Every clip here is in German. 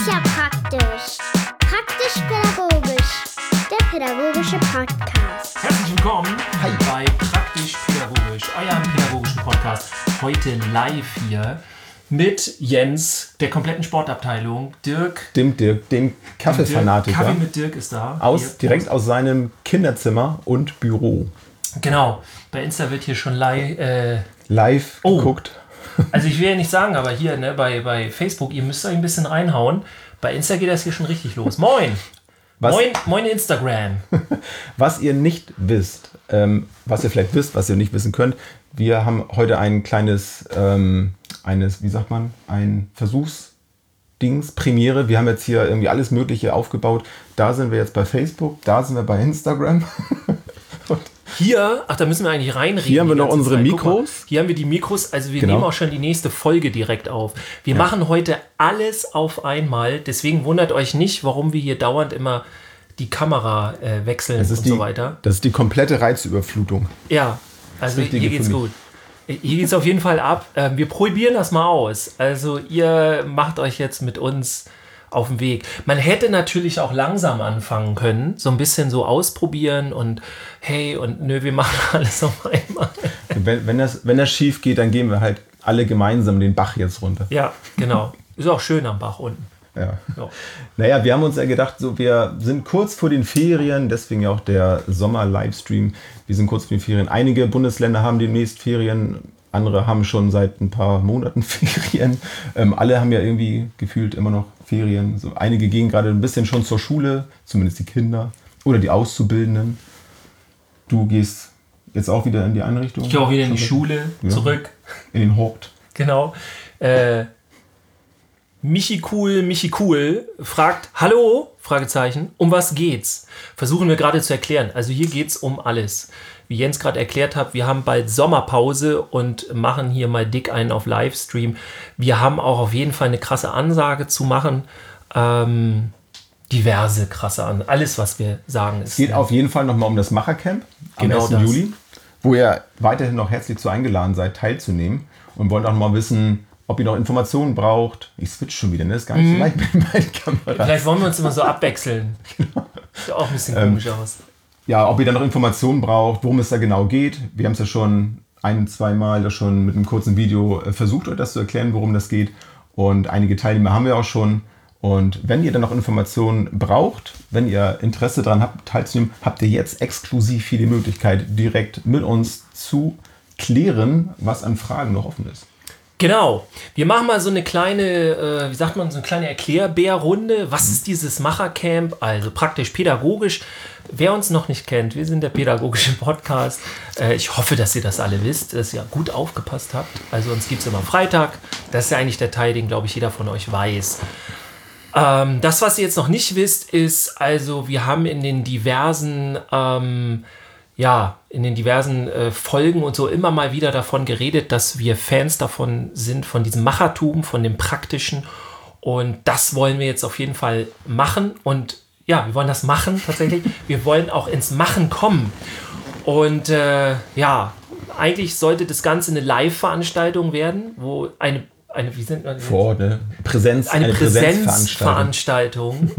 ist ja praktisch. Praktisch-pädagogisch. Der pädagogische Podcast. Herzlich willkommen bei Praktisch-pädagogisch, eurem pädagogischen Podcast. Heute live hier mit Jens, der kompletten Sportabteilung, Dirk. Dem Kaffeefanatiker. Kaffee mit Dirk ist da. Direkt aus seinem Kinderzimmer und Büro. Genau, bei Insta wird hier schon live geguckt. Also ich will ja nicht sagen, aber hier bei Facebook, ihr müsst euch ein bisschen reinhauen. Bei Insta geht das hier schon richtig los. Moin! Moin Instagram! Was ihr nicht wisst, was ihr vielleicht wisst, was ihr nicht wissen könnt, wir haben heute ein kleines, ein Versuchsdings, Premiere. Wir haben jetzt hier irgendwie alles Mögliche aufgebaut. Da sind wir jetzt bei Facebook, da sind wir bei Instagram. Hier, da müssen wir eigentlich reinreden. Hier haben wir noch unsere Mikros. Hier haben wir die Mikros, also wir nehmen auch schon die nächste Folge direkt auf. Wir machen heute alles auf einmal, deswegen wundert euch nicht, warum wir hier dauernd immer die Kamera wechseln und so weiter. Das ist die komplette Reizüberflutung. Ja, also hier geht's gut. Hier geht's auf jeden Fall ab. Wir probieren das mal aus. Also ihr macht euch jetzt mit uns auf den Weg. Man hätte natürlich auch langsam anfangen können, so ein bisschen so ausprobieren und hey und nö, wir machen alles auf einmal. Wenn das schief geht, dann gehen wir halt alle gemeinsam den Bach jetzt runter. Ja, genau. Ist auch schön am Bach unten. Ja. Naja, wir haben uns ja gedacht, so, wir sind kurz vor den Ferien, deswegen ja auch der Sommer-Livestream. Wir sind kurz vor den Ferien. Einige Bundesländer haben demnächst Ferien, andere haben schon seit ein paar Monaten Ferien. Alle haben ja irgendwie gefühlt immer noch Ferien. So, einige gehen gerade ein bisschen schon zur Schule, zumindest die Kinder oder die Auszubildenden. Du gehst jetzt auch wieder in die Einrichtung? Ich gehe auch wieder in die Schule, zurück. In den Hort. Genau. Michi Cool fragt, hallo, Fragezeichen, um was geht's? Versuchen wir gerade zu erklären. Also hier geht's um alles. Wie Jens gerade erklärt hat, wir haben bald Sommerpause und machen hier mal dick einen auf Livestream. Wir haben auch auf jeden Fall eine krasse Ansage zu machen. Diverse krasse Ansagen. Alles, was wir sagen, ist. Es geht auf jeden Fall nochmal um das Machercamp am 1. Juli, wo ihr weiterhin noch herzlich zu eingeladen seid, teilzunehmen. Und wollen auch mal wissen, ob ihr noch Informationen braucht. Ich switch schon wieder, ne? Das ist gar nicht so leicht mit meinen Kameras. Vielleicht wollen wir uns immer so abwechseln. Sieht auch ein bisschen komisch aus. Ja, ob ihr dann noch Informationen braucht, worum es da genau geht. Wir haben es ja schon 1-2 Mal schon mit einem kurzen Video versucht, euch das zu erklären, worum das geht. Und einige Teilnehmer haben wir auch schon. Und wenn ihr dann noch Informationen braucht, wenn ihr Interesse daran habt, teilzunehmen, habt ihr jetzt exklusiv hier die Möglichkeit, direkt mit uns zu klären, was an Fragen noch offen ist. Genau. Wir machen mal so eine kleine, so eine kleine Erklärbär-Runde. Was ist dieses Machercamp? Also praktisch pädagogisch. Wer uns noch nicht kennt, wir sind der pädagogische Podcast. Ich hoffe, dass ihr das alle wisst, dass ihr gut aufgepasst habt. Also uns gibt es immer Freitag. Das ist ja eigentlich der Teil, den, glaube ich, jeder von euch weiß. Das, was ihr jetzt noch nicht wisst, ist, also wir haben in den diversen Folgen und so immer mal wieder davon geredet, dass wir Fans davon sind, von diesem Machertum, von dem Praktischen. Und das wollen wir jetzt auf jeden Fall machen. Und ja, wir wollen das machen tatsächlich. Wir wollen auch ins Machen kommen. Und eigentlich sollte das Ganze eine Live-Veranstaltung werden, wo eine Präsenzveranstaltung.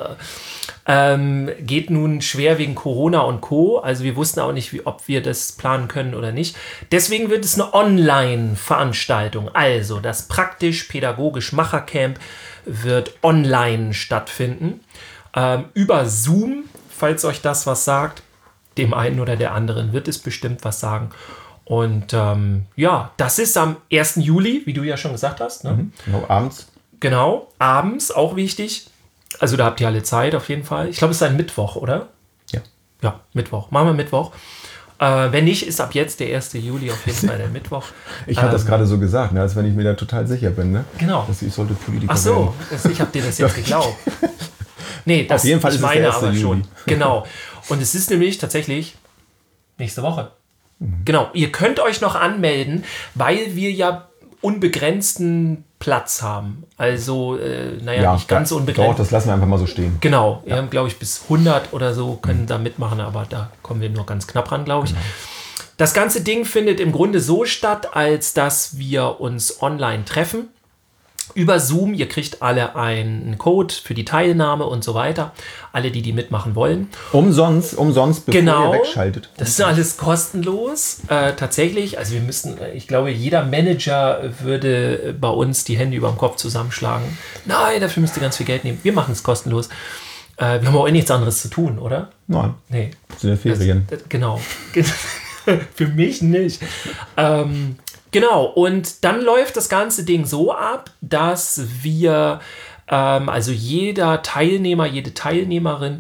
Geht nun schwer wegen Corona und Co. Also wir wussten auch nicht, ob wir das planen können oder nicht. Deswegen wird es eine Online-Veranstaltung. Also das praktisch-pädagogisch Machercamp wird online stattfinden. Über Zoom, falls euch das was sagt. Dem einen oder der anderen wird es bestimmt was sagen. Und das ist am 1. Juli, wie du ja schon gesagt hast. Ne? Genau, abends. Genau, abends, auch wichtig. Also da habt ihr alle Zeit auf jeden Fall. Ich glaube, es ist ein Mittwoch, oder? Ja. Ja, Mittwoch. Machen wir Mittwoch. Wenn nicht, ist ab jetzt der 1. Juli auf jeden Fall der Mittwoch. Ich habe das gerade so gesagt, ne, als wenn ich mir da total sicher bin. Ne? Genau. Ich sollte Politiker werden. Ach so, ich habe dir das jetzt geglaubt. Nee, das auf jeden Fall ist es der 1. Juli. Schon. Genau. Und es ist nämlich tatsächlich nächste Woche. Genau. Ihr könnt euch noch anmelden, weil wir ja unbegrenzten Platz haben. Also, nicht ganz unbegrenzt. Doch, das lassen wir einfach mal so stehen. Genau, wir haben, glaube ich, bis 100 oder so können da mitmachen, aber da kommen wir nur ganz knapp ran, glaube ich. Genau. Das ganze Ding findet im Grunde so statt, als dass wir uns online treffen. über Zoom. Ihr kriegt alle einen Code für die Teilnahme und so weiter. Alle, die mitmachen wollen. Umsonst, bevor ihr wegschaltet. Das ist alles kostenlos. Tatsächlich, also ich glaube, jeder Manager würde bei uns die Hände über dem Kopf zusammenschlagen. Nein, dafür müsst ihr ganz viel Geld nehmen. Wir machen es kostenlos. Wir haben auch nichts anderes zu tun, oder? Nein. Nee. Das sind ja Ferien. Genau. Für mich nicht. Genau, und dann läuft das ganze Ding so ab, dass wir, also jeder Teilnehmer, jede Teilnehmerin,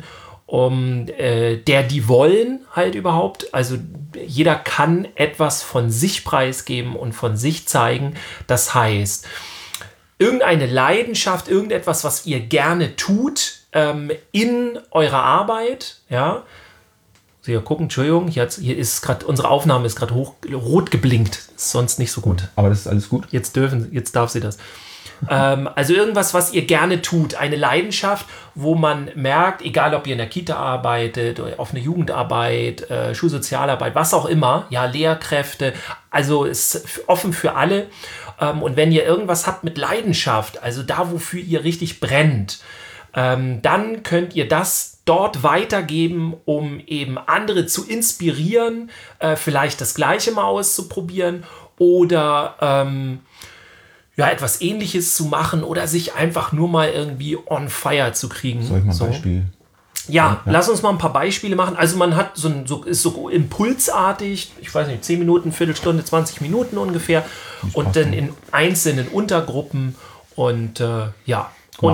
die wollen halt überhaupt, also jeder kann etwas von sich preisgeben und von sich zeigen. Das heißt, irgendeine Leidenschaft, irgendetwas, was ihr gerne tut in eurer Arbeit, ja. Hier gucken, Entschuldigung, hier ist gerade, unsere Aufnahme ist gerade rot geblinkt. Ist sonst nicht so gut. Aber das ist alles gut. Jetzt darf sie das. Also irgendwas, was ihr gerne tut, eine Leidenschaft, wo man merkt, egal ob ihr in der Kita arbeitet, oder auf eine Jugendarbeit, Schulsozialarbeit, was auch immer, ja, Lehrkräfte, also ist offen für alle. Und wenn ihr irgendwas habt mit Leidenschaft, also da, wofür ihr richtig brennt, dann könnt ihr das dort weitergeben, um eben andere zu inspirieren, vielleicht das Gleiche mal auszuprobieren oder etwas Ähnliches zu machen oder sich einfach nur mal irgendwie on fire zu kriegen. Soll ich mal ein Beispiel? Ja, lass uns mal ein paar Beispiele machen. Also man hat ist so impulsartig, ich weiß nicht, 10 Minuten, Viertelstunde, 20 Minuten ungefähr und dann in einzelnen Untergruppen und ja.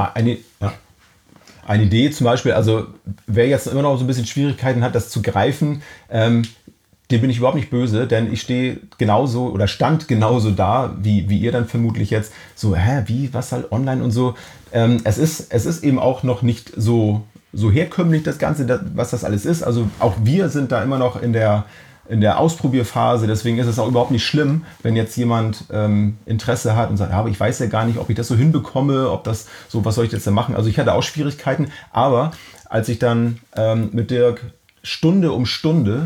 Eine Idee zum Beispiel, also wer jetzt immer noch so ein bisschen Schwierigkeiten hat, das zu greifen, dem bin ich überhaupt nicht böse, denn ich stand genauso da, wie ihr dann vermutlich jetzt, so, was halt online und so. Es ist eben auch noch nicht so herkömmlich, das Ganze, was das alles ist. Also auch wir sind da immer noch in der Ausprobierphase, deswegen ist es auch überhaupt nicht schlimm, wenn jetzt jemand Interesse hat und sagt, aber ich weiß ja gar nicht, ob ich das so hinbekomme, ob das so, was soll ich jetzt denn machen? Also ich hatte auch Schwierigkeiten, aber als ich dann mit Dirk Stunde um Stunde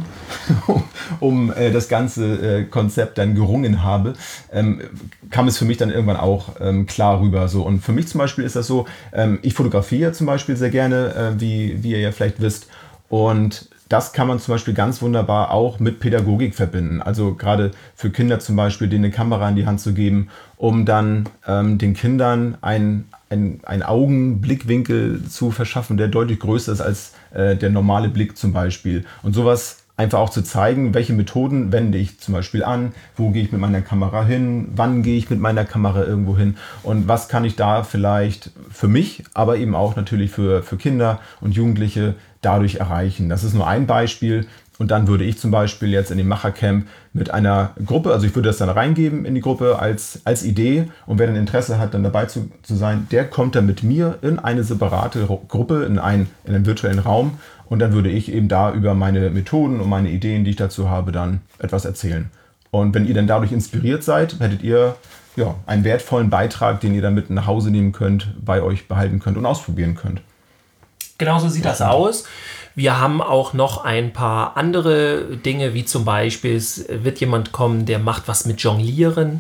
um das ganze Konzept dann gerungen habe, kam es für mich dann irgendwann auch klar rüber. So. Und für mich zum Beispiel ist das so, ich fotografiere zum Beispiel sehr gerne, wie ihr ja vielleicht wisst, und das kann man zum Beispiel ganz wunderbar auch mit Pädagogik verbinden. Also gerade für Kinder zum Beispiel, denen eine Kamera in die Hand zu geben, um dann den Kindern einen Augenblickwinkel zu verschaffen, der deutlich größer ist als der normale Blick zum Beispiel. Und sowas einfach auch zu zeigen, welche Methoden wende ich zum Beispiel an, wo gehe ich mit meiner Kamera hin, wann gehe ich mit meiner Kamera irgendwo hin und was kann ich da vielleicht für mich, aber eben auch natürlich für Kinder und Jugendliche dadurch erreichen. Das ist nur ein Beispiel. Und dann würde ich zum Beispiel jetzt in dem Machercamp mit einer Gruppe, also ich würde das dann reingeben in die Gruppe als Idee, und wer dann Interesse hat, dann dabei zu sein, der kommt dann mit mir in eine separate Gruppe, in einen virtuellen Raum, und dann würde ich eben da über meine Methoden und meine Ideen, die ich dazu habe, dann etwas erzählen. Und wenn ihr dann dadurch inspiriert seid, hättet ihr einen wertvollen Beitrag, den ihr dann mit nach Hause nehmen könnt, bei euch behalten könnt und ausprobieren könnt. Genau so sieht das aus. Wir haben auch noch ein paar andere Dinge, wie zum Beispiel, es wird jemand kommen, der macht was mit Jonglieren.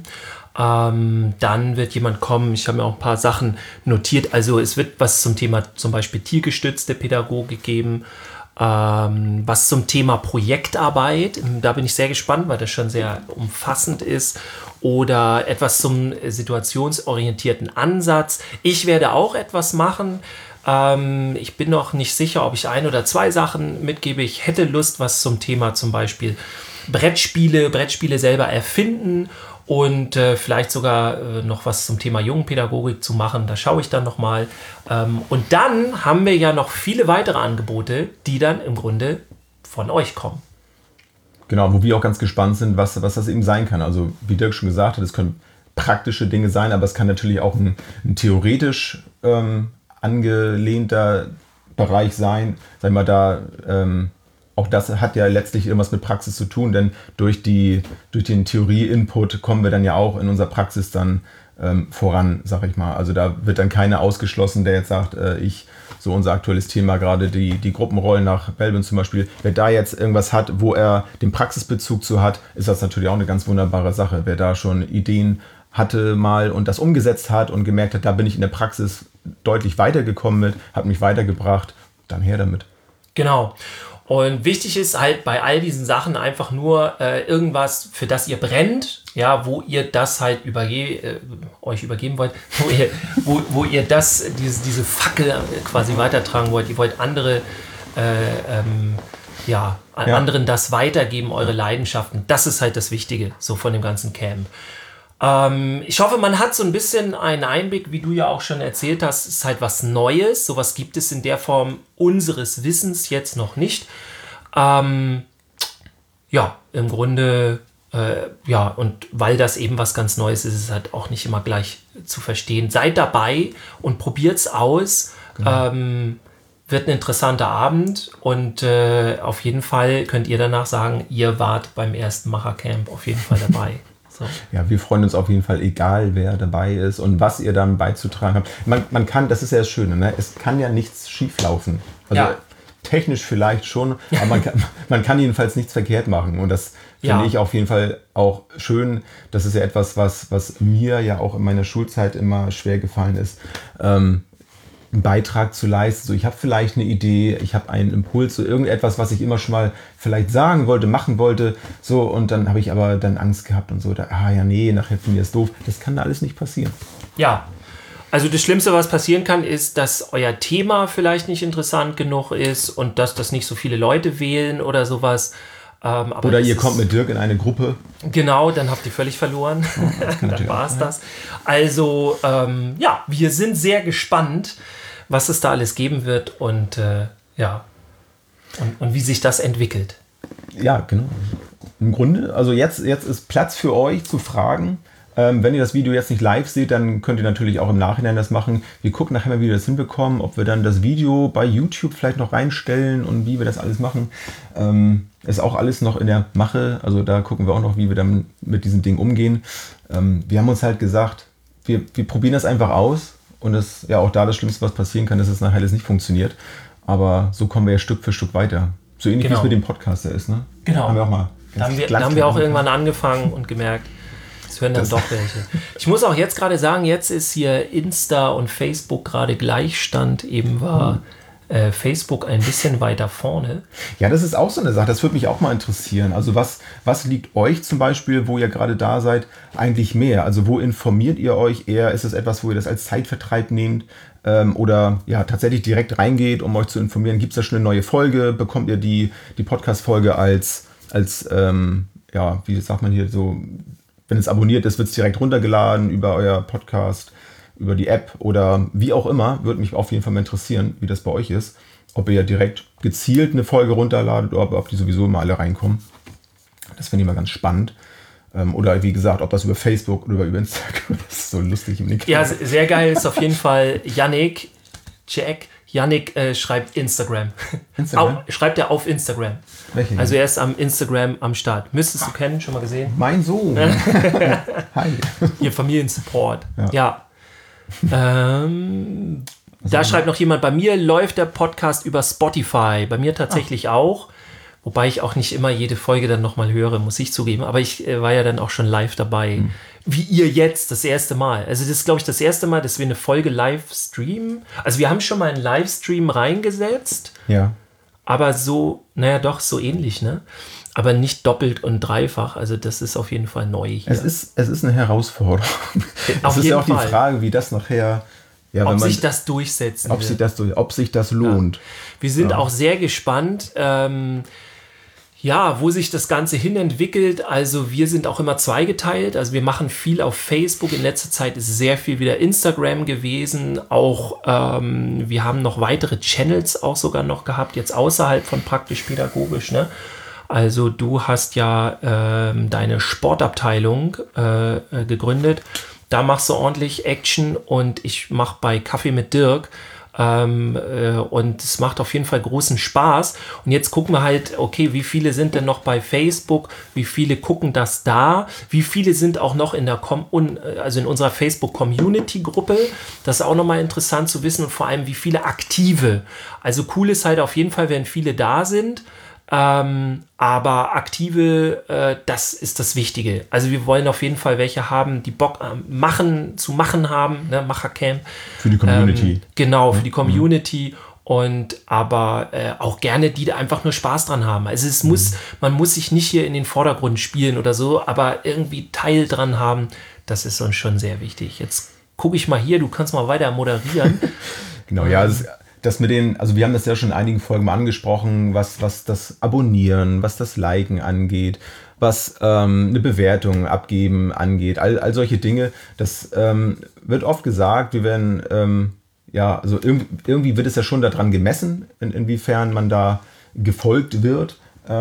Dann wird jemand kommen, ich habe mir auch ein paar Sachen notiert, also es wird was zum Thema zum Beispiel tiergestützte Pädagogik geben, was zum Thema Projektarbeit, da bin ich sehr gespannt, weil das schon sehr umfassend ist, oder etwas zum situationsorientierten Ansatz. Ich werde auch etwas machen. Ich bin noch nicht sicher, ob ich 1 oder 2 Sachen mitgebe. Ich hätte Lust, was zum Thema zum Beispiel Brettspiele selber erfinden und vielleicht sogar noch was zum Thema Jungenpädagogik zu machen. Da schaue ich dann nochmal. Und dann haben wir ja noch viele weitere Angebote, die dann im Grunde von euch kommen. Genau, wo wir auch ganz gespannt sind, was das eben sein kann. Also wie Dirk schon gesagt hat, es können praktische Dinge sein, aber es kann natürlich auch ein theoretisch angelehnter Bereich sein. Sag mal, da auch das hat ja letztlich irgendwas mit Praxis zu tun, denn durch den Theorie-Input kommen wir dann ja auch in unserer Praxis dann voran, sag ich mal. Also da wird dann keiner ausgeschlossen, der jetzt sagt, so unser aktuelles Thema gerade, die Gruppenrollen nach Belbin zum Beispiel, wer da jetzt irgendwas hat, wo er den Praxisbezug zu hat, ist das natürlich auch eine ganz wunderbare Sache. Wer da schon Ideen hatte mal und das umgesetzt hat und gemerkt hat, da bin ich in der Praxis deutlich weitergekommen mit, hat mich weitergebracht, dann her damit. Genau. Und wichtig ist halt bei all diesen Sachen einfach nur irgendwas, für das ihr brennt, ja, wo ihr das halt euch übergeben wollt, wo ihr diese Fackel quasi weitertragen wollt. Ihr wollt andere, anderen das weitergeben, eure Leidenschaften. Das ist halt das Wichtige, so von dem ganzen Camp. Ich hoffe, man hat so ein bisschen einen Einblick, wie du ja auch schon erzählt hast, ist halt was Neues. Sowas gibt es in der Form unseres Wissens jetzt noch nicht. Im Grunde, und weil das eben was ganz Neues ist, ist es halt auch nicht immer gleich zu verstehen. Seid dabei und probiert's aus. Genau. Wird ein interessanter Abend und auf jeden Fall könnt ihr danach sagen, ihr wart beim ersten Machercamp auf jeden Fall dabei. So. Ja, wir freuen uns auf jeden Fall, egal wer dabei ist und was ihr dann beizutragen habt. Man kann, das ist ja das Schöne, ne? Es kann ja nichts schieflaufen. Also technisch vielleicht schon, aber man kann jedenfalls nichts verkehrt machen. Und das finde ich auf jeden Fall auch schön. Das ist ja etwas, was mir ja auch in meiner Schulzeit immer schwer gefallen ist. Einen Beitrag zu leisten. So, ich habe vielleicht eine Idee, ich habe einen Impuls, so irgendetwas, was ich immer schon mal vielleicht sagen wollte, machen wollte. So, und dann habe ich aber dann Angst gehabt und so. Nachher finde ich das doof. Das kann da alles nicht passieren. Ja, also das Schlimmste, was passieren kann, ist, dass euer Thema vielleicht nicht interessant genug ist und dass das nicht so viele Leute wählen oder sowas. Oder ihr kommt mit Dirk in eine Gruppe. Genau, dann habt ihr völlig verloren. Dann war es das. Also, wir sind sehr gespannt, was es da alles geben wird und wie sich das entwickelt. Ja, genau. Im Grunde, also jetzt ist Platz für euch zu fragen. Wenn ihr das Video jetzt nicht live seht, dann könnt ihr natürlich auch im Nachhinein das machen. Wir gucken nachher mal, wie wir das hinbekommen, ob wir dann das Video bei YouTube vielleicht noch reinstellen und wie wir das alles machen. Ist auch alles noch in der Mache. Also da gucken wir auch noch, wie wir dann mit diesen Dingen umgehen. Wir haben uns halt gesagt, wir probieren das einfach aus. Und es ist ja auch da das Schlimmste, was passieren kann, dass es nachher alles nicht funktioniert. Aber so kommen wir ja Stück für Stück weiter. So ähnlich wie es mit dem Podcaster ist, ne? Genau. Haben wir auch mal da haben wir auch irgendwann angefangen und gemerkt, es hören dann doch welche. Ich muss auch jetzt gerade sagen, jetzt ist hier Insta und Facebook gerade Gleichstand. Eben war Facebook ein bisschen weiter vorne. Ja, das ist auch so eine Sache. Das würde mich auch mal interessieren. Also was liegt euch zum Beispiel, wo ihr gerade da seid, eigentlich mehr? Also wo informiert ihr euch eher? Ist es etwas, wo ihr das als Zeitvertreib nehmt? Oder ja, tatsächlich direkt reingeht, um euch zu informieren? Gibt es da schon eine neue Folge? Bekommt ihr die Podcast-Folge als wie sagt man hier so, wenn es abonniert ist, wird es direkt runtergeladen über euer Podcast, über die App oder wie auch immer. Würde mich auf jeden Fall mal interessieren, wie das bei euch ist. Ob ihr direkt gezielt eine Folge runterladet oder ob die sowieso immer alle reinkommen. Das finde ich mal ganz spannend. Oder wie gesagt, ob das über Facebook oder über Instagram, das ist so lustig im Nick. Ja, sehr geil ist auf jeden Fall Yannick schreibt Instagram. Schreibt er auf Instagram. Welche? Also er ist am Instagram am Start. Müsstest du kennen, schon mal gesehen? Mein Sohn. Hi. Ihr Familiensupport. Ja. Da schreibt noch jemand, bei mir läuft der Podcast über Spotify. Bei mir tatsächlich auch. Wobei ich auch nicht immer jede Folge dann nochmal höre, muss ich zugeben. Aber ich war ja dann auch schon live dabei. Wie ihr jetzt, das erste Mal. Also das ist, glaube ich, das erste Mal, dass wir eine Folge live streamen. Also wir haben schon mal einen Livestream reingesetzt. Ja. Aber so, so ähnlich, ne? Aber nicht doppelt und dreifach. Also das ist auf jeden Fall neu hier. Es ist eine Herausforderung. Es ist ja auch die Frage, wie das nachher... Ja, ob sich das durchsetzen wird. Ob sich das lohnt. Ja. Wir sind auch sehr gespannt, wo sich das Ganze hin entwickelt. Also wir sind auch immer zweigeteilt. Also wir machen viel auf Facebook. In letzter Zeit ist sehr viel wieder Instagram gewesen. Auch wir haben noch weitere Channels auch sogar noch gehabt, jetzt außerhalb von praktisch pädagogisch. Ne? Also du hast ja deine Sportabteilung gegründet. Da machst du ordentlich Action und ich mache bei Kaffee mit Dirk und es macht auf jeden Fall großen Spaß. Und jetzt gucken wir halt, okay, wie viele sind denn noch bei Facebook, wie viele gucken das da, wie viele sind auch noch in der in unserer Facebook-Community-Gruppe. Das ist auch nochmal interessant zu wissen und vor allem, wie viele Aktive. Also cool ist halt auf jeden Fall, wenn viele da sind. Aber aktive, das ist das Wichtige. Also wir wollen auf jeden Fall welche haben, die Bock zu machen haben, ne? Machercamp. Für die Community. Genau, für die Community. Und aber auch gerne, die da einfach nur Spaß dran haben. Also man muss sich nicht hier in den Vordergrund spielen oder so, aber irgendwie Teil dran haben, das ist uns schon sehr wichtig. Jetzt gucke ich mal hier, du kannst mal weiter moderieren. Genau, ja, das mit also wir haben das ja schon in einigen Folgen mal angesprochen, was das Abonnieren, was das Liken angeht, was eine Bewertung abgeben angeht, all solche Dinge. Das wird oft gesagt, wir werden, also irgendwie wird es ja schon daran gemessen, inwiefern man da gefolgt wird.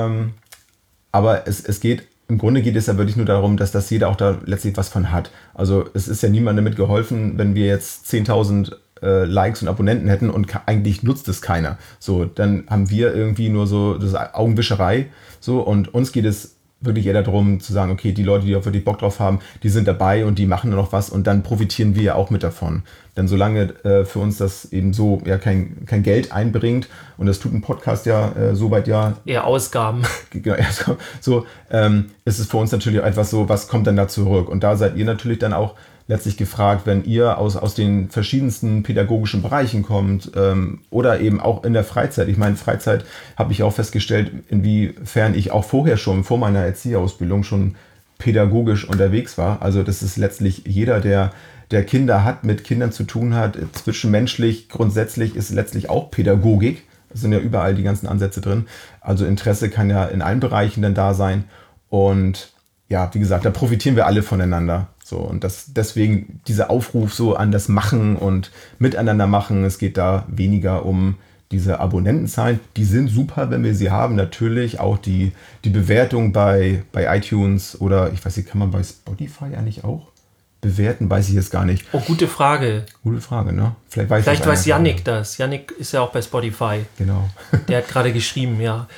Aber im Grunde geht es ja wirklich nur darum, dass das jeder auch da letztlich was von hat. Also es ist ja niemandem damit geholfen, wenn wir jetzt 10.000 Likes und Abonnenten hätten und eigentlich nutzt es keiner. So, dann haben wir irgendwie nur so das Augenwischerei. So, und uns geht es wirklich eher darum zu sagen, okay, die Leute, die auch wirklich Bock drauf haben, die sind dabei und die machen noch was und dann profitieren wir ja auch mit davon. Denn solange für uns das eben so kein Geld einbringt, und das tut ein Podcast soweit eher Ausgaben. Genau, so ist es für uns natürlich auch etwas so, was kommt dann da zurück? Und da seid ihr natürlich dann auch letztlich gefragt, wenn ihr aus den verschiedensten pädagogischen Bereichen kommt oder eben auch in der Freizeit. Ich meine, Freizeit habe ich auch festgestellt, inwiefern ich auch vorher schon, vor meiner Erzieherausbildung schon pädagogisch unterwegs war. Also das ist letztlich jeder, der Kinder hat, mit Kindern zu tun hat, zwischenmenschlich grundsätzlich ist letztlich auch Pädagogik. Es sind ja überall die ganzen Ansätze drin. Also Interesse kann ja in allen Bereichen dann da sein. Und ja, wie gesagt, da profitieren wir alle voneinander. So, und deswegen dieser Aufruf so an das Machen und Miteinander machen. Es geht da weniger um diese Abonnentenzahlen. Die sind super, wenn wir sie haben. Natürlich auch die Bewertung bei iTunes oder ich weiß nicht, kann man bei Spotify eigentlich auch bewerten? Weiß ich jetzt gar nicht. Oh, gute Frage. Gute Frage, ne? Vielleicht weiß Yannick das. Yannick ist ja auch bei Spotify. Genau. Der hat gerade geschrieben, ja.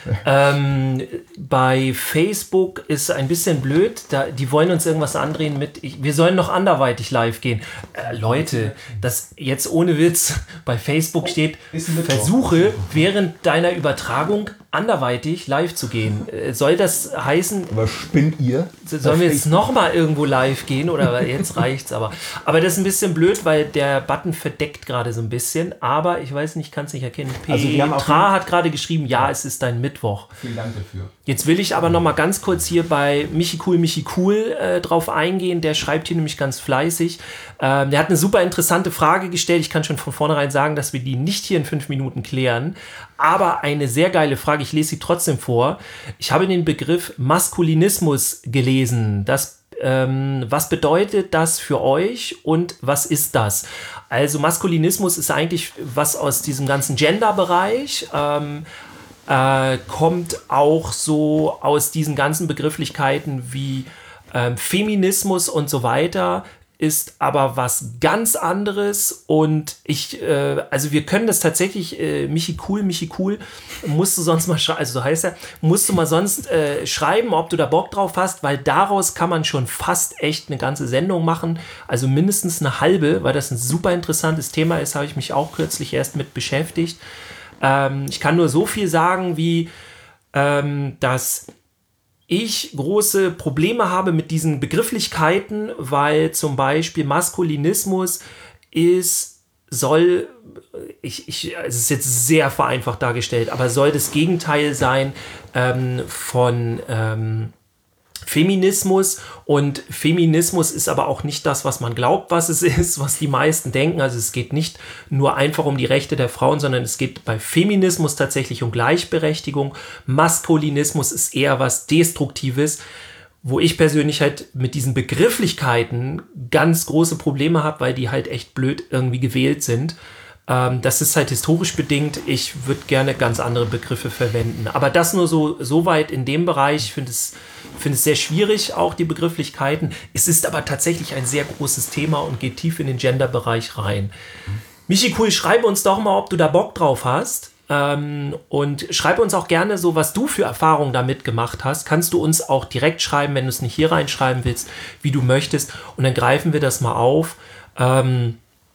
Bei Facebook ist ein bisschen blöd. Die wollen uns irgendwas andrehen wir sollen noch anderweitig live gehen. Leute, das jetzt ohne Witz bei Facebook steht, versuche während deiner Übertragung anderweitig live zu gehen. Soll das heißen... Aber spinnt ihr? Sollen wir jetzt nochmal irgendwo live gehen oder jetzt reicht's aber. Aber das ist ein bisschen blöd, weil der Button verdeckt gerade so ein bisschen, aber ich weiß nicht, kann es nicht erkennen. Petra hat gerade geschrieben, ja, es ist dein Mittwoch. Vielen Dank dafür. Jetzt will ich aber noch mal ganz kurz hier bei Michi Cool drauf eingehen. Der schreibt hier nämlich ganz fleißig. Der hat eine super interessante Frage gestellt. Ich kann schon von vornherein sagen, dass wir die nicht hier in 5 Minuten klären. Aber eine sehr geile Frage. Ich lese sie trotzdem vor. Ich habe den Begriff Maskulinismus gelesen. Was bedeutet das für euch und was ist das? Also Maskulinismus ist eigentlich was aus diesem ganzen Gender-Bereich, kommt auch so aus diesen ganzen Begrifflichkeiten wie Feminismus und so weiter, ist aber was ganz anderes und wir können das tatsächlich, Michi Cool, musst du sonst mal schreiben, also so heißt er, musst du mal sonst schreiben, ob du da Bock drauf hast, weil daraus kann man schon fast echt eine ganze Sendung machen, also mindestens eine halbe, weil das ein super interessantes Thema ist, habe ich mich auch kürzlich erst mit beschäftigt. Ich kann nur so viel sagen, wie dass ich große Probleme habe mit diesen Begrifflichkeiten, weil zum Beispiel Maskulinismus es ist jetzt sehr vereinfacht dargestellt, aber soll das Gegenteil sein von Feminismus, und Feminismus ist aber auch nicht das, was man glaubt, was es ist, was die meisten denken. Also es geht nicht nur einfach um die Rechte der Frauen, sondern es geht bei Feminismus tatsächlich um Gleichberechtigung. Maskulinismus ist eher was Destruktives, wo ich persönlich halt mit diesen Begrifflichkeiten ganz große Probleme habe, weil die halt echt blöd irgendwie gewählt sind. Das ist halt historisch bedingt. Ich würde gerne ganz andere Begriffe verwenden. Aber das nur so weit in dem Bereich. Ich finde es sehr schwierig, auch die Begrifflichkeiten. Es ist aber tatsächlich ein sehr großes Thema und geht tief in den Gender-Bereich rein. Michi Cool, schreibe uns doch mal, ob du da Bock drauf hast. Und schreibe uns auch gerne so, was du für Erfahrungen damit gemacht hast. Kannst du uns auch direkt schreiben, wenn du es nicht hier reinschreiben willst, wie du möchtest. Und dann greifen wir das mal auf.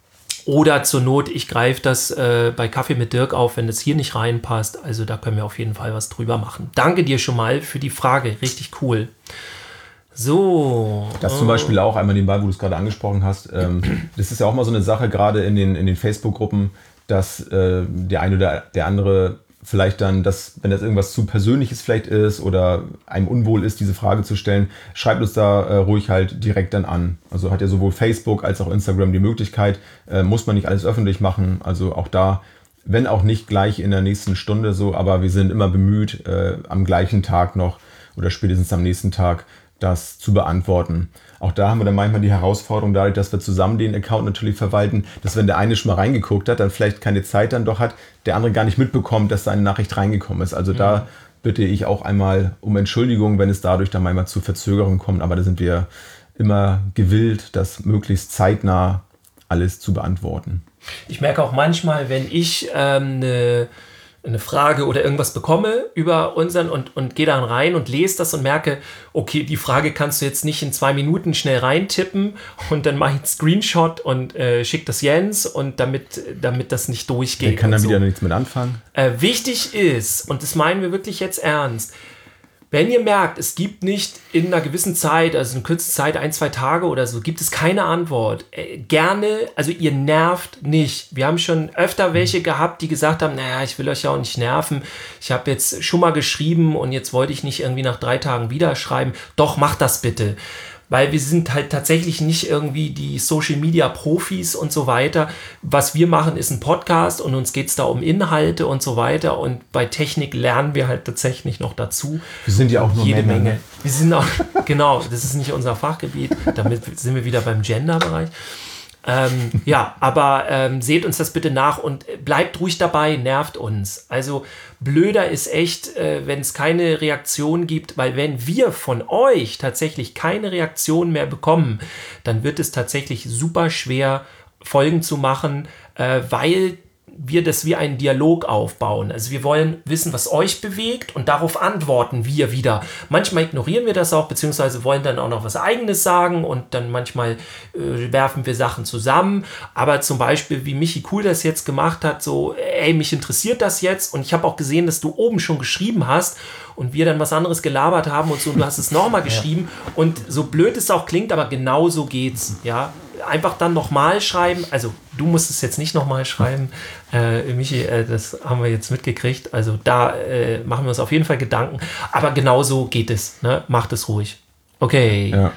Oder zur Not, ich greife das bei Kaffee mit Dirk auf, wenn das hier nicht reinpasst. Also da können wir auf jeden Fall was drüber machen. Danke dir schon mal für die Frage. Richtig cool. So. Das zum Beispiel auch einmal nebenbei, wo du es gerade angesprochen hast. Das ist ja auch mal so eine Sache, gerade in den Facebook-Gruppen, dass der eine oder der andere vielleicht dann, wenn das irgendwas zu Persönliches vielleicht ist oder einem unwohl ist, diese Frage zu stellen, schreibt uns da ruhig halt direkt dann an. Also hat ja sowohl Facebook als auch Instagram die Möglichkeit, muss man nicht alles öffentlich machen. Also auch da, wenn auch nicht gleich in der nächsten Stunde so, aber wir sind immer bemüht, am gleichen Tag noch oder spätestens am nächsten Tag das zu beantworten. Auch da haben wir dann manchmal die Herausforderung, dadurch, dass wir zusammen den Account natürlich verwalten, dass wenn der eine schon mal reingeguckt hat, dann vielleicht keine Zeit dann doch hat, der andere gar nicht mitbekommt, dass da eine Nachricht reingekommen ist. Also da bitte ich auch einmal um Entschuldigung, wenn es dadurch dann manchmal zu Verzögerungen kommt. Aber da sind wir immer gewillt, das möglichst zeitnah alles zu beantworten. Ich merke auch manchmal, wenn ich eine Frage oder irgendwas bekomme über unseren und gehe dann rein und lese das und merke, okay, die Frage kannst du jetzt nicht in 2 Minuten schnell reintippen und dann mache ich einen Screenshot und schicke das Jens und damit das nicht durchgeht. Der kann dann wieder nichts mit anfangen. Wichtig ist, und das meinen wir wirklich jetzt ernst, wenn ihr merkt, es gibt nicht in einer gewissen Zeit, also in kürzester Zeit, 1-2 Tage oder so, gibt es keine Antwort. Gerne, also ihr nervt nicht. Wir haben schon öfter welche gehabt, die gesagt haben, naja, ich will euch ja auch nicht nerven. Ich habe jetzt schon mal geschrieben und jetzt wollte ich nicht irgendwie nach 3 Tagen wieder schreiben. Doch, macht das bitte. Weil wir sind halt tatsächlich nicht irgendwie die Social-Media-Profis und so weiter. Was wir machen, ist ein Podcast und uns geht es da um Inhalte und so weiter. Und bei Technik lernen wir halt tatsächlich noch dazu. Wir sind ja auch nur jede Männer. Menge. Wir sind auch, genau, das ist nicht unser Fachgebiet. Damit sind wir wieder beim Gender-Bereich. Aber seht uns das bitte nach und bleibt ruhig dabei, nervt uns. Also blöder ist echt, wenn es keine Reaktion gibt, weil wenn wir von euch tatsächlich keine Reaktion mehr bekommen, dann wird es tatsächlich super schwer, Folgen zu machen, weil wir das wie einen Dialog aufbauen. Also wir wollen wissen, was euch bewegt und darauf antworten wir wieder. Manchmal ignorieren wir das auch, beziehungsweise wollen dann auch noch was Eigenes sagen und dann manchmal werfen wir Sachen zusammen. Aber zum Beispiel, wie Michi Cool das jetzt gemacht hat, so, ey, mich interessiert das jetzt und ich habe auch gesehen, dass du oben schon geschrieben hast und wir dann was anderes gelabert haben und so und du hast es nochmal geschrieben und so blöd es auch klingt, aber genau so geht's, ja. Einfach dann nochmal schreiben, also du musst es jetzt nicht nochmal schreiben, Michi, das haben wir jetzt mitgekriegt, also da machen wir uns auf jeden Fall Gedanken, aber genau so geht es, ne? Macht es ruhig. Okay. Ja.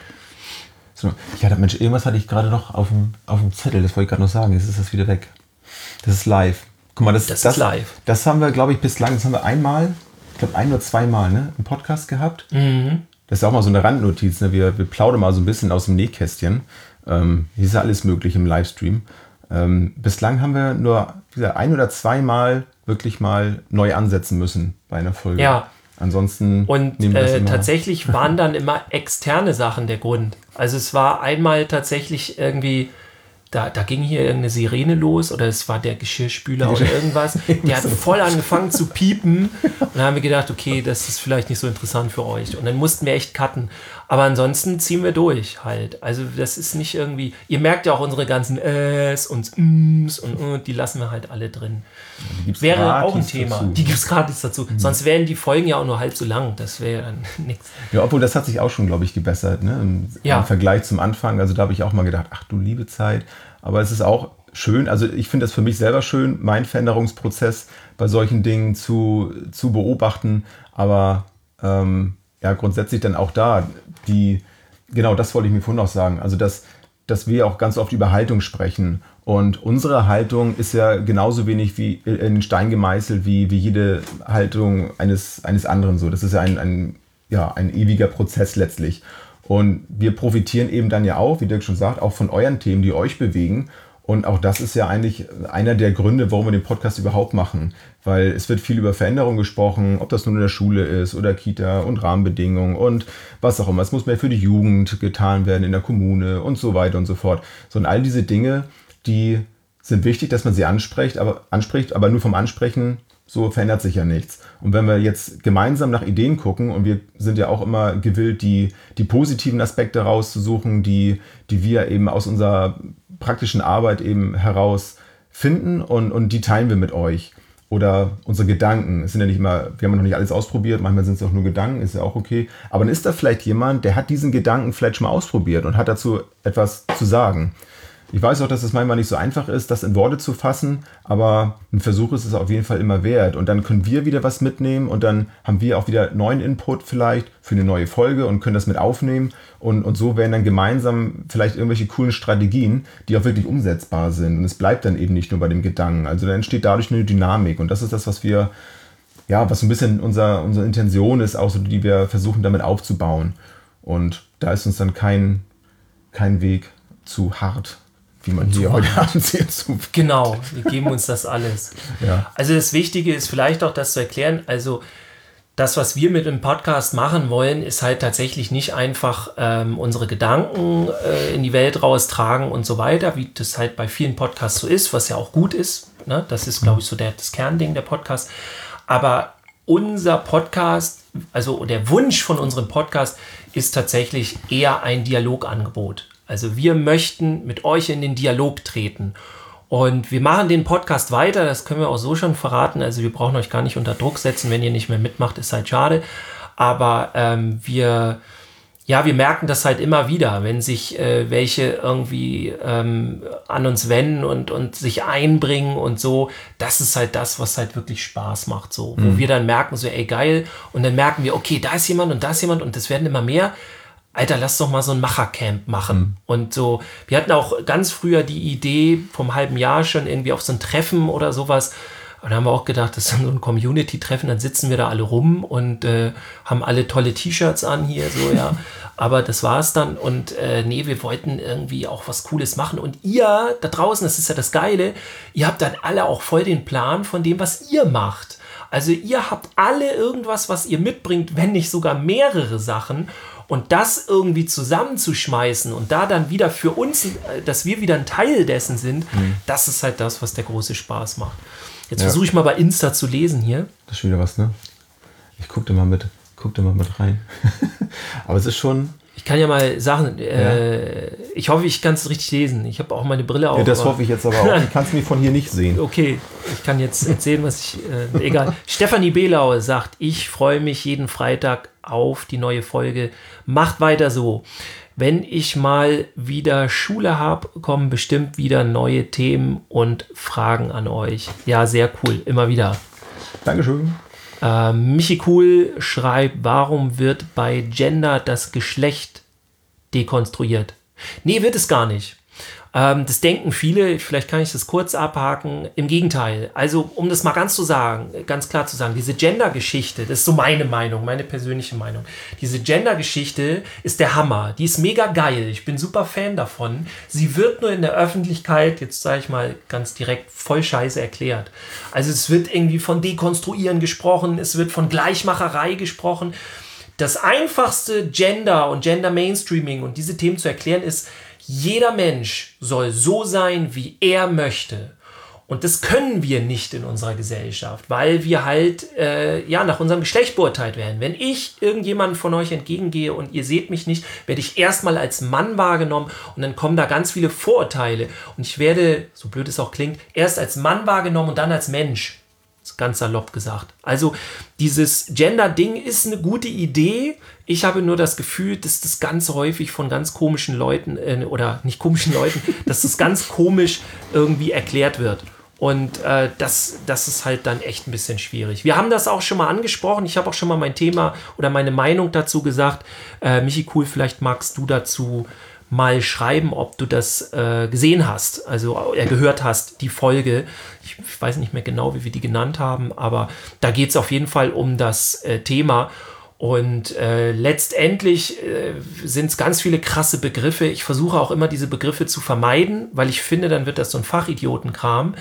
So, Mensch, irgendwas hatte ich gerade noch auf dem Zettel, das wollte ich gerade noch sagen, jetzt ist das wieder weg. Das ist live. Guck mal, das ist live. Das haben wir, glaube ich, bislang, das haben wir einmal, ich glaube 1 oder 2 Mal, ne, im Podcast gehabt. Mhm. Das ist auch mal so eine Randnotiz, ne? Wir plaudern mal so ein bisschen aus dem Nähkästchen. Hier ist ja alles möglich im Livestream. Bislang haben wir nur 1 oder 2 Mal wirklich mal neu ansetzen müssen bei einer Folge. Ja. Ansonsten und nehmen wir das immer. Tatsächlich waren dann immer externe Sachen der Grund. Also es war einmal tatsächlich irgendwie, da ging hier irgendeine Sirene los oder es war der Geschirrspüler oder irgendwas. Der hat voll angefangen zu piepen und dann haben wir gedacht, okay, das ist vielleicht nicht so interessant für euch. Und dann mussten wir echt cutten. Aber ansonsten ziehen wir durch halt. Also das ist nicht irgendwie, ihr merkt ja auch unsere ganzen und und die lassen wir halt alle drin. Wäre auch ein Thema. Dazu. Die gibt es gratis dazu. Mhm. Sonst wären die Folgen ja auch nur halb so lang. Das wäre dann nichts. Ja, obwohl das hat sich auch schon, glaube ich, gebessert. Ne? Im Vergleich zum Anfang. Also da habe ich auch mal gedacht, ach du liebe Zeit. Aber es ist auch schön, also ich finde das für mich selber schön, meinen Veränderungsprozess bei solchen Dingen zu beobachten. Aber grundsätzlich dann auch da, genau das wollte ich mir vorhin noch sagen. Also dass wir auch ganz oft über Haltung sprechen. Und unsere Haltung ist ja genauso wenig wie in den Stein gemeißelt wie jede Haltung eines anderen. So, das ist ja ein ewiger Prozess letztlich. Und wir profitieren eben dann ja auch, wie Dirk schon sagt, auch von euren Themen, die euch bewegen. Und auch das ist ja eigentlich einer der Gründe, warum wir den Podcast überhaupt machen. Weil es wird viel über Veränderung gesprochen, ob das nun in der Schule ist oder Kita und Rahmenbedingungen und was auch immer. Es muss mehr für die Jugend getan werden in der Kommune und so weiter und so fort. So, und all diese Dinge, die sind wichtig, dass man sie anspricht, aber nur vom Ansprechen so verändert sich ja nichts. Und wenn wir jetzt gemeinsam nach Ideen gucken, und wir sind ja auch immer gewillt, die positiven Aspekte rauszusuchen, die wir eben aus unserer praktischen Arbeit eben heraus finden und die teilen wir mit euch. Oder unsere Gedanken. Es sind ja nicht immer, wir haben noch nicht alles ausprobiert, manchmal sind es auch nur Gedanken, ist ja auch okay. Aber dann ist da vielleicht jemand, der hat diesen Gedanken vielleicht schon mal ausprobiert und hat dazu etwas zu sagen. Ich weiß auch, dass es manchmal nicht so einfach ist, das in Worte zu fassen, aber ein Versuch ist es auf jeden Fall immer wert. Und dann können wir wieder was mitnehmen und dann haben wir auch wieder neuen Input vielleicht für eine neue Folge und können das mit aufnehmen. Und so werden dann gemeinsam vielleicht irgendwelche coolen Strategien, die auch wirklich umsetzbar sind. Und es bleibt dann eben nicht nur bei dem Gedanken. Also dann entsteht dadurch eine Dynamik. Und das ist das, was wir, ja, was so ein bisschen unsere Intention ist, auch so, die wir versuchen damit aufzubauen. Und da ist uns dann kein Weg zu hart, wie man hier heute Abend sieht. Genau, wir geben uns das alles. Ja. Also das Wichtige ist vielleicht auch, das zu erklären, also das, was wir mit dem Podcast machen wollen, ist halt tatsächlich nicht einfach unsere Gedanken in die Welt raustragen und so weiter, wie das halt bei vielen Podcasts so ist, was ja auch gut ist. Ne? Das ist, glaube ich, so das Kernding der Podcast. Aber unser Podcast, also der Wunsch von unserem Podcast ist tatsächlich eher ein Dialogangebot. Also wir möchten mit euch in den Dialog treten. Und wir machen den Podcast weiter, das können wir auch so schon verraten. Also wir brauchen euch gar nicht unter Druck setzen, wenn ihr nicht mehr mitmacht, ist halt schade. Aber wir merken das halt immer wieder, wenn sich welche irgendwie an uns wenden und sich einbringen und so. Das ist halt das, was halt wirklich Spaß macht. So, wo wir dann merken, so ey geil. Und dann merken wir, okay, da ist jemand und da ist jemand und das werden immer mehr. Alter, lass doch mal so ein Machercamp machen. Und so, wir hatten auch ganz früher die Idee, vom halben Jahr schon irgendwie auf so ein Treffen oder sowas. Und da haben wir auch gedacht, das ist so ein Community-Treffen, dann sitzen wir da alle rum und haben alle tolle T-Shirts an hier, so, ja. Aber das war's dann. Und wir wollten irgendwie auch was Cooles machen. Und ihr da draußen, das ist ja das Geile, ihr habt dann alle auch voll den Plan von dem, was ihr macht. Also ihr habt alle irgendwas, was ihr mitbringt, wenn nicht sogar mehrere Sachen. Und das irgendwie zusammenzuschmeißen und da dann wieder für uns, dass wir wieder ein Teil dessen sind, das ist halt das, was der große Spaß macht. Jetzt versuche ich mal bei Insta zu lesen hier. Das ist schon wieder was, ne? Ich guck da mal mit rein. Aber es ist schon... Ich kann ja mal sagen, ich hoffe, ich kann es richtig lesen. Ich habe auch meine Brille auf. Ja, das hoffe ich jetzt aber auch. Ich kann es mir von hier nicht sehen. Okay, ich kann jetzt erzählen, was ich... egal. Stefanie Belau sagt, ich freue mich jeden Freitag auf die neue Folge. Macht weiter so. Wenn ich mal wieder Schule habe, kommen bestimmt wieder neue Themen und Fragen an euch. Ja, sehr cool. Immer wieder. Dankeschön. Michi Cool schreibt, warum wird bei Gender das Geschlecht dekonstruiert? Nee, wird es gar nicht. Das denken viele, vielleicht kann ich das kurz abhaken. Im Gegenteil, also um das mal ganz klar zu sagen, diese Gender-Geschichte, das ist so meine Meinung, meine persönliche Meinung. Diese Gender-Geschichte ist der Hammer, die ist mega geil, ich bin super Fan davon. Sie wird nur in der Öffentlichkeit, jetzt sage ich mal ganz direkt, voll scheiße erklärt. Also es wird irgendwie von Dekonstruieren gesprochen, es wird von Gleichmacherei gesprochen. Das einfachste Gender und Gender-Mainstreaming und diese Themen zu erklären ist, jeder Mensch soll so sein, wie er möchte. Und das können wir nicht in unserer Gesellschaft, weil wir halt nach unserem Geschlecht beurteilt werden. Wenn ich irgendjemandem von euch entgegengehe und ihr seht mich nicht, werde ich erstmal als Mann wahrgenommen und dann kommen da ganz viele Vorurteile. Und ich werde, so blöd es auch klingt, erst als Mann wahrgenommen und dann als Mensch. Das ist ganz salopp gesagt. Also dieses Gender-Ding ist eine gute Idee. Ich habe nur das Gefühl, dass das ganz häufig von ganz komischen Leuten, oder nicht komischen Leuten, dass das ganz komisch irgendwie erklärt wird. Und das ist halt dann echt ein bisschen schwierig. Wir haben das auch schon mal angesprochen. Ich habe auch schon mal mein Thema oder meine Meinung dazu gesagt. Michi Cool, vielleicht magst du dazu mal schreiben, ob du das gesehen hast, also gehört hast, die Folge. Ich weiß nicht mehr genau, wie wir die genannt haben, aber da geht es auf jeden Fall um das Thema. Und letztendlich sind es ganz viele krasse Begriffe. Ich versuche auch immer, diese Begriffe zu vermeiden, weil ich finde, dann wird das so ein Fachidiotenkram.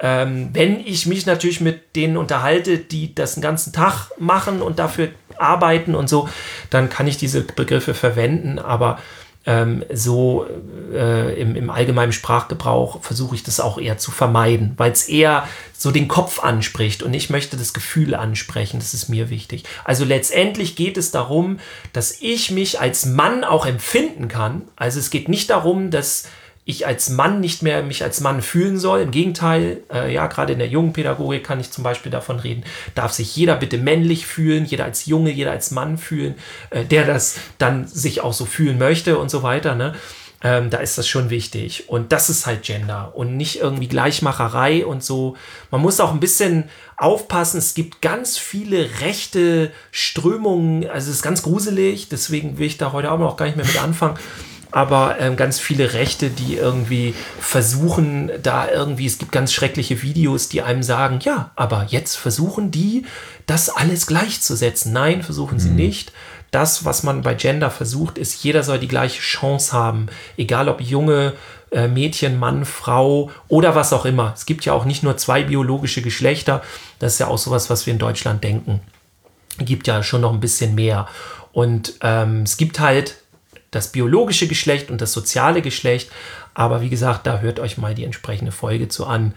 Wenn ich mich natürlich mit denen unterhalte, die das den ganzen Tag machen und dafür arbeiten und so, dann kann ich diese Begriffe verwenden, aber im allgemeinen Sprachgebrauch versuche ich das auch eher zu vermeiden, weil es eher so den Kopf anspricht und ich möchte das Gefühl ansprechen. Das ist mir wichtig. Also letztendlich geht es darum, dass ich mich als Mann auch empfinden kann. Also es geht nicht darum, dass ich als Mann nicht mehr mich als Mann fühlen soll. Im Gegenteil, gerade in der jungen Pädagogik kann ich zum Beispiel davon reden, darf sich jeder bitte männlich fühlen, jeder als Junge, jeder als Mann fühlen, der das dann sich auch so fühlen möchte und so weiter, ne? Da ist das schon wichtig. Und das ist halt Gender und nicht irgendwie Gleichmacherei und so. Man muss auch ein bisschen aufpassen. Es gibt ganz viele rechte Strömungen. Also es ist ganz gruselig. Deswegen will ich da heute auch noch gar nicht mehr mit anfangen. Aber ganz viele Rechte, die irgendwie versuchen, es gibt ganz schreckliche Videos, die einem sagen, ja, aber jetzt versuchen die, das alles gleichzusetzen. Nein, versuchen sie nicht. Das, was man bei Gender versucht, ist, jeder soll die gleiche Chance haben. Egal ob junge Mädchen, Mann, Frau oder was auch immer. Es gibt ja auch nicht nur 2 biologische Geschlechter. Das ist ja auch sowas, was wir in Deutschland denken. Es gibt ja schon noch ein bisschen mehr. Und es gibt halt das biologische Geschlecht und das soziale Geschlecht. Aber wie gesagt, da hört euch mal die entsprechende Folge zu an.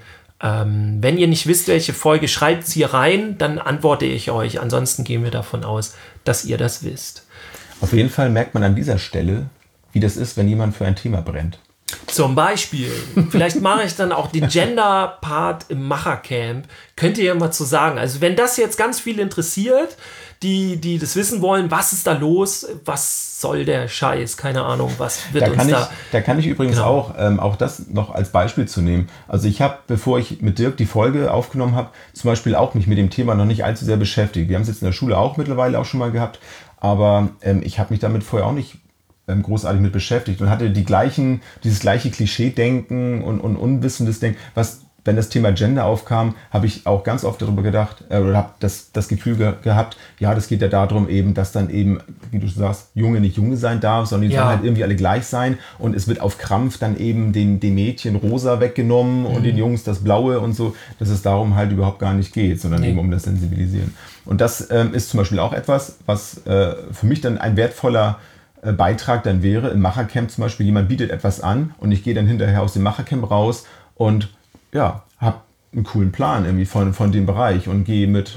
Wenn ihr nicht wisst, welche Folge, schreibt sie rein, dann antworte ich euch. Ansonsten gehen wir davon aus, dass ihr das wisst. Auf jeden Fall merkt man an dieser Stelle, wie das ist, wenn jemand für ein Thema brennt. Zum Beispiel, vielleicht mache ich dann auch den Gender-Part im Machercamp. Könnt ihr ja mal zu sagen. Also wenn das jetzt ganz viel interessiert, die das wissen wollen, was ist da los, was soll der Scheiß, keine Ahnung, was wird Da kann ich übrigens auch das noch als Beispiel zu nehmen. Also ich habe, bevor ich mit Dirk die Folge aufgenommen habe, zum Beispiel auch mich mit dem Thema noch nicht allzu sehr beschäftigt. Wir haben es jetzt in der Schule auch mittlerweile auch schon mal gehabt, aber ich habe mich damit vorher auch nicht großartig mit beschäftigt und hatte dieses gleiche Klischee-Denken und unwissendes Denken, was, wenn das Thema Gender aufkam, habe ich auch ganz oft darüber gedacht, oder habe das Gefühl gehabt, ja, das geht ja darum eben, dass dann eben, wie du sagst, Junge nicht Junge sein darf, sondern die sollen halt irgendwie alle gleich sein und es wird auf Krampf dann eben den Mädchen rosa weggenommen und den Jungs das blaue und so, dass es darum halt überhaupt gar nicht geht, sondern eben um das Sensibilisieren. Und das ist zum Beispiel auch etwas, was für mich dann ein wertvoller Beitrag dann wäre, im Machercamp zum Beispiel, jemand bietet etwas an und ich gehe dann hinterher aus dem Machercamp raus und ja, habe einen coolen Plan irgendwie von dem Bereich und gehe mit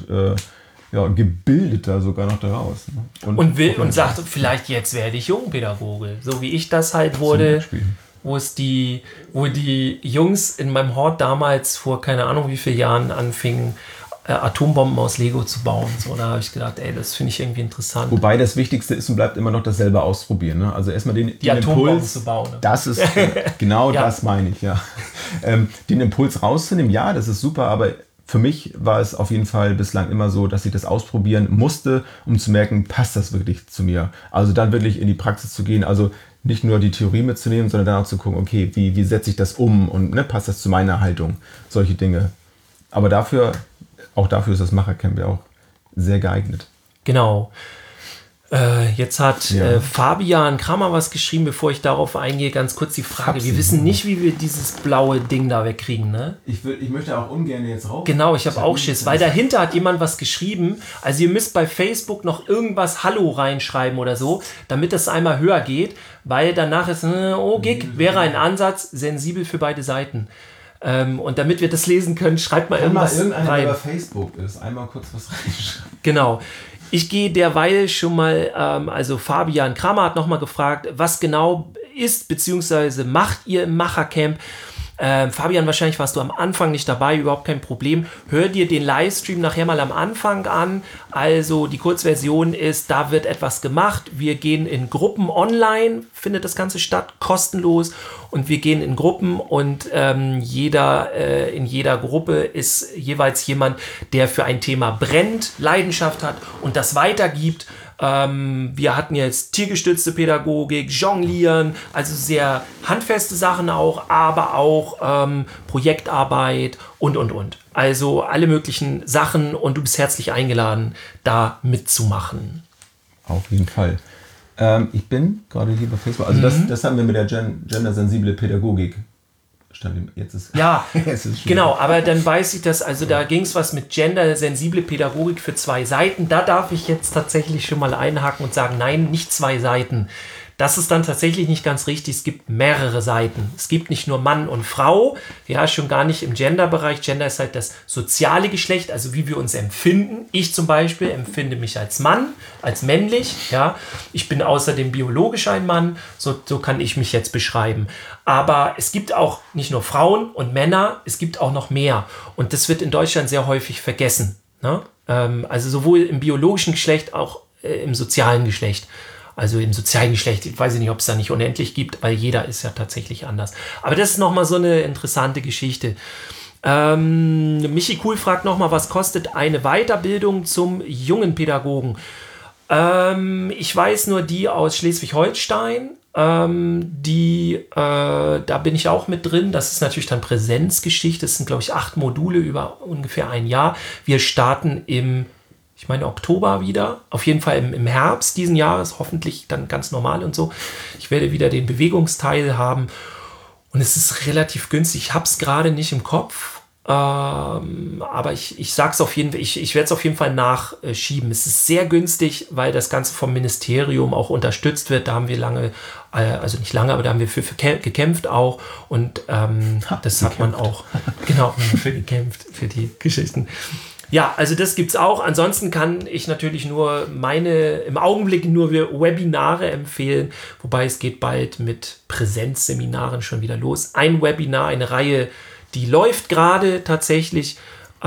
gebildeter sogar noch da raus. Ne? Und sagt, vielleicht jetzt werde ich Jungpädagoge, so wie ich das halt wurde, wo die Jungs in meinem Hort damals vor keine Ahnung wie vielen Jahren anfingen, Atombomben aus Lego zu bauen. So, da habe ich gedacht, das finde ich irgendwie interessant. Wobei das Wichtigste ist und bleibt immer noch das selber ausprobieren. Ne? Also erstmal den Atombomben Impuls zu bauen. Ne? Das ist genau das meine ich, ja. Den Impuls rauszunehmen, ja, das ist super, aber für mich war es auf jeden Fall bislang immer so, dass ich das ausprobieren musste, um zu merken, passt das wirklich zu mir? Also dann wirklich in die Praxis zu gehen, also nicht nur die Theorie mitzunehmen, sondern dann auch zu gucken, okay, wie setze ich das um und passt das zu meiner Haltung? Solche Dinge. Aber auch dafür ist das Machercamp ja auch sehr geeignet. Genau. Jetzt hat Fabian Kramer was geschrieben, bevor ich darauf eingehe, ganz kurz die Frage. Wir wissen nicht, wie wir dieses blaue Ding da wegkriegen, ne? Ich möchte auch ungern jetzt raus. Genau, ich habe auch Schiss, weil dahinter hat jemand was geschrieben. Also ihr müsst bei Facebook noch irgendwas Hallo reinschreiben oder so, damit das einmal höher geht, weil danach ist, Gig wäre ein Ansatz, sensibel für beide Seiten. Und damit wir das lesen können, schreibt mal irgendwas irgendeiner, rein. Der bei Facebook ist, einmal kurz was reinschreiben. Genau. Ich gehe derweil schon mal, also Fabian Kramer hat nochmal gefragt, was genau ist, beziehungsweise macht ihr im Machercamp? Fabian, wahrscheinlich warst du am Anfang nicht dabei, überhaupt kein Problem. Hör dir den Livestream nachher mal am Anfang an. Also die Kurzversion ist, da wird etwas gemacht. Wir gehen in Gruppen online, findet das Ganze statt, kostenlos. Und wir gehen in Gruppen und in jeder Gruppe ist jeweils jemand, der für ein Thema brennt, Leidenschaft hat und das weitergibt. Wir hatten jetzt tiergestützte Pädagogik, Jonglieren, also sehr handfeste Sachen auch, aber auch Projektarbeit und. Also alle möglichen Sachen und du bist herzlich eingeladen, da mitzumachen. Auf jeden Fall. Ich bin gerade hier bei Facebook, also das haben wir mit der gendersensible Pädagogik. Jetzt ist genau, aber dann weiß ich das, also da ging es was mit gendersensible Pädagogik für 2 Seiten. Da darf ich jetzt tatsächlich schon mal einhaken und sagen, nein, nicht 2 Seiten. Das ist dann tatsächlich nicht ganz richtig. Es gibt mehrere Seiten. Es gibt nicht nur Mann und Frau, ja, schon gar nicht im Gender-Bereich. Gender ist halt das soziale Geschlecht, also wie wir uns empfinden. Ich zum Beispiel empfinde mich als Mann, als männlich, ja. Ich bin außerdem biologisch ein Mann, so kann ich mich jetzt beschreiben. Aber es gibt auch nicht nur Frauen und Männer, es gibt auch noch mehr. Und das wird in Deutschland sehr häufig vergessen, ne? Also sowohl im biologischen Geschlecht, auch im sozialen Geschlecht. Also im sozialen Geschlecht, ich weiß nicht, ob es da nicht unendlich gibt, weil jeder ist ja tatsächlich anders. Aber das ist nochmal so eine interessante Geschichte. Michi Kuhl fragt nochmal, was kostet eine Weiterbildung zum jungen Pädagogen? Ich weiß nur die aus Schleswig-Holstein. Da bin ich auch mit drin. Das ist natürlich dann Präsenzgeschichte. Das sind, glaube ich, 8 Module über ungefähr ein Jahr. Wir starten im Oktober wieder. Auf jeden Fall im Herbst diesen Jahres. Hoffentlich dann ganz normal und so. Ich werde wieder den Bewegungsteil haben. Und es ist relativ günstig. Ich habe es gerade nicht im Kopf. Aber ich sage es auf jeden Fall, ich werde es auf jeden Fall nachschieben. Es ist sehr günstig, weil das Ganze vom Ministerium auch unterstützt wird. Da haben wir lange, also nicht lange, aber da haben wir für gekämpft auch. Und das hat man auch, genau, für gekämpft, für die Geschichten. Ja, also das gibt's auch. Ansonsten kann ich natürlich nur im Augenblick nur Webinare empfehlen, wobei es geht bald mit Präsenzseminaren schon wieder los. Ein Webinar, eine Reihe, die läuft gerade tatsächlich,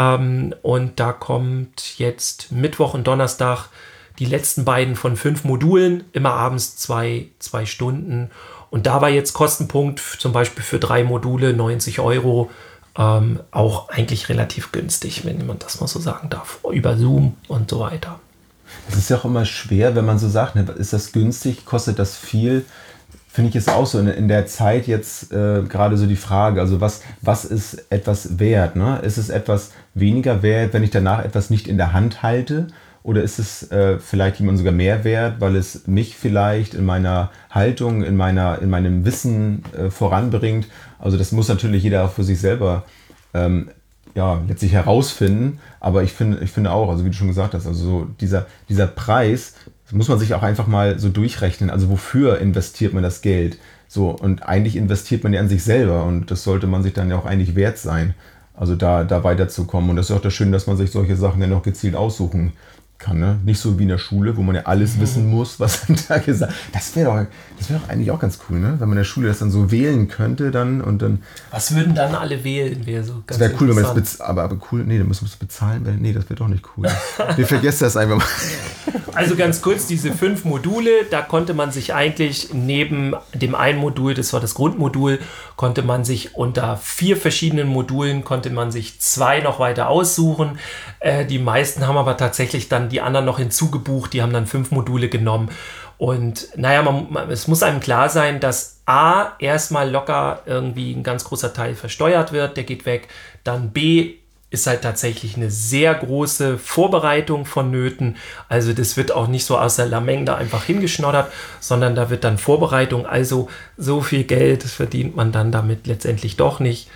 und da kommt jetzt Mittwoch und Donnerstag die letzten beiden von 5 Modulen, immer abends 2 Stunden. Und da war jetzt Kostenpunkt zum Beispiel für 3 Module 90 €, auch eigentlich relativ günstig, wenn man das mal so sagen darf, über Zoom und so weiter. Es ist ja auch immer schwer, wenn man so sagt, ne, ist das günstig, kostet das viel? Finde ich es auch so in der Zeit jetzt gerade so die Frage, also was ist etwas wert? Ne? Ist es etwas weniger wert, wenn ich danach etwas nicht in der Hand halte? Oder ist es vielleicht jemand sogar mehr wert, weil es mich vielleicht in meiner Haltung, in meinem Wissen voranbringt? Also das muss natürlich jeder auch für sich selber letztlich herausfinden. Aber ich finde auch, also wie du schon gesagt hast, also so dieser Preis, das muss man sich auch einfach mal so durchrechnen. Also wofür investiert man das Geld? So, und eigentlich investiert man ja an sich selber und das sollte man sich dann ja auch eigentlich wert sein, also da weiterzukommen. Und das ist auch das Schöne, dass man sich solche Sachen dann auch gezielt aussuchen kann. Ne? Nicht so wie in der Schule, wo man ja alles wissen muss, was dann da gesagt wird. Das wäre doch eigentlich auch ganz cool, ne? Wenn man in der Schule das dann so wählen könnte dann und dann. Was würden dann alle wählen? Wäre so ganz das wäre cool, wenn man das aber cool, nee, dann müssen wir es bezahlen. Nee, das wäre doch nicht cool. Wir vergessen das einfach mal. Also ganz kurz, diese 5 Module, da konnte man sich eigentlich neben dem einen Modul, das war das Grundmodul, konnte man sich unter 4 verschiedenen Modulen, konnte man sich 2 noch weiter aussuchen. Die meisten haben aber tatsächlich dann die anderen noch hinzugebucht, die haben dann 5 Module genommen. Und naja, es muss einem klar sein, dass A, erstmal locker irgendwie ein ganz großer Teil versteuert wird, der geht weg. Dann B, ist halt tatsächlich eine sehr große Vorbereitung vonnöten. Also das wird auch nicht so aus der Lameng da einfach hingeschnoddert, sondern da wird dann Vorbereitung. Also so viel Geld verdient man dann damit letztendlich doch nicht.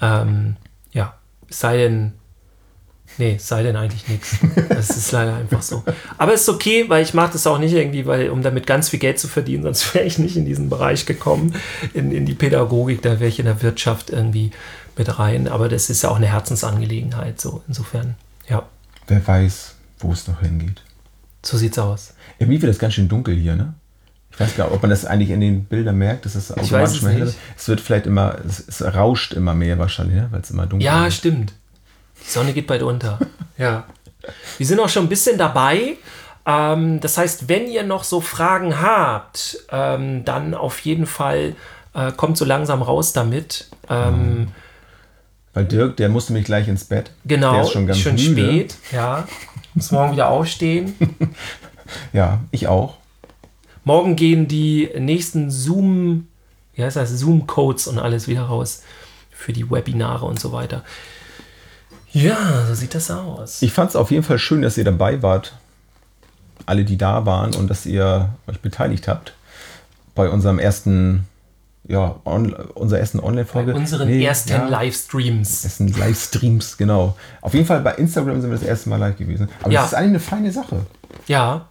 Es sei denn eigentlich nichts. Das ist leider einfach so. Aber es ist okay, weil ich mache das auch nicht irgendwie, um damit ganz viel Geld zu verdienen, sonst wäre ich nicht in diesen Bereich gekommen, in die Pädagogik, da wäre ich in der Wirtschaft irgendwie mit rein. Aber das ist ja auch eine Herzensangelegenheit, so insofern, ja. Wer weiß, wo es noch hingeht. So sieht's aus. Irgendwie wird das ganz schön dunkel hier, ne? Ich weiß gar nicht, ob man das eigentlich in den Bildern merkt, dass es automatisch mehr hell ist. Es wird vielleicht immer, es rauscht immer mehr wahrscheinlich, ne? Weil es immer dunkel ist. Ja, stimmt. Die Sonne geht bald unter. Ja. Wir sind auch schon ein bisschen dabei. Das heißt, wenn ihr noch so Fragen habt, dann auf jeden Fall kommt so langsam raus damit. Weil Dirk, der musste mich gleich ins Bett. Genau, der ist schon ganz schön müde. Spät. Ja. Muss morgen wieder aufstehen. Ja, ich auch. Morgen gehen die nächsten Zoom-Codes und alles wieder raus für die Webinare und so weiter. Ja, so sieht das aus. Ich fand es auf jeden Fall schön, dass ihr dabei wart. Alle, die da waren und dass ihr euch beteiligt habt bei unserem ersten, unserer ersten Online-Folge. Bei unseren ersten Livestreams. Ersten Livestreams, genau. Auf jeden Fall bei Instagram sind wir das erste Mal live gewesen. Aber das ist eigentlich eine feine Sache. Ja.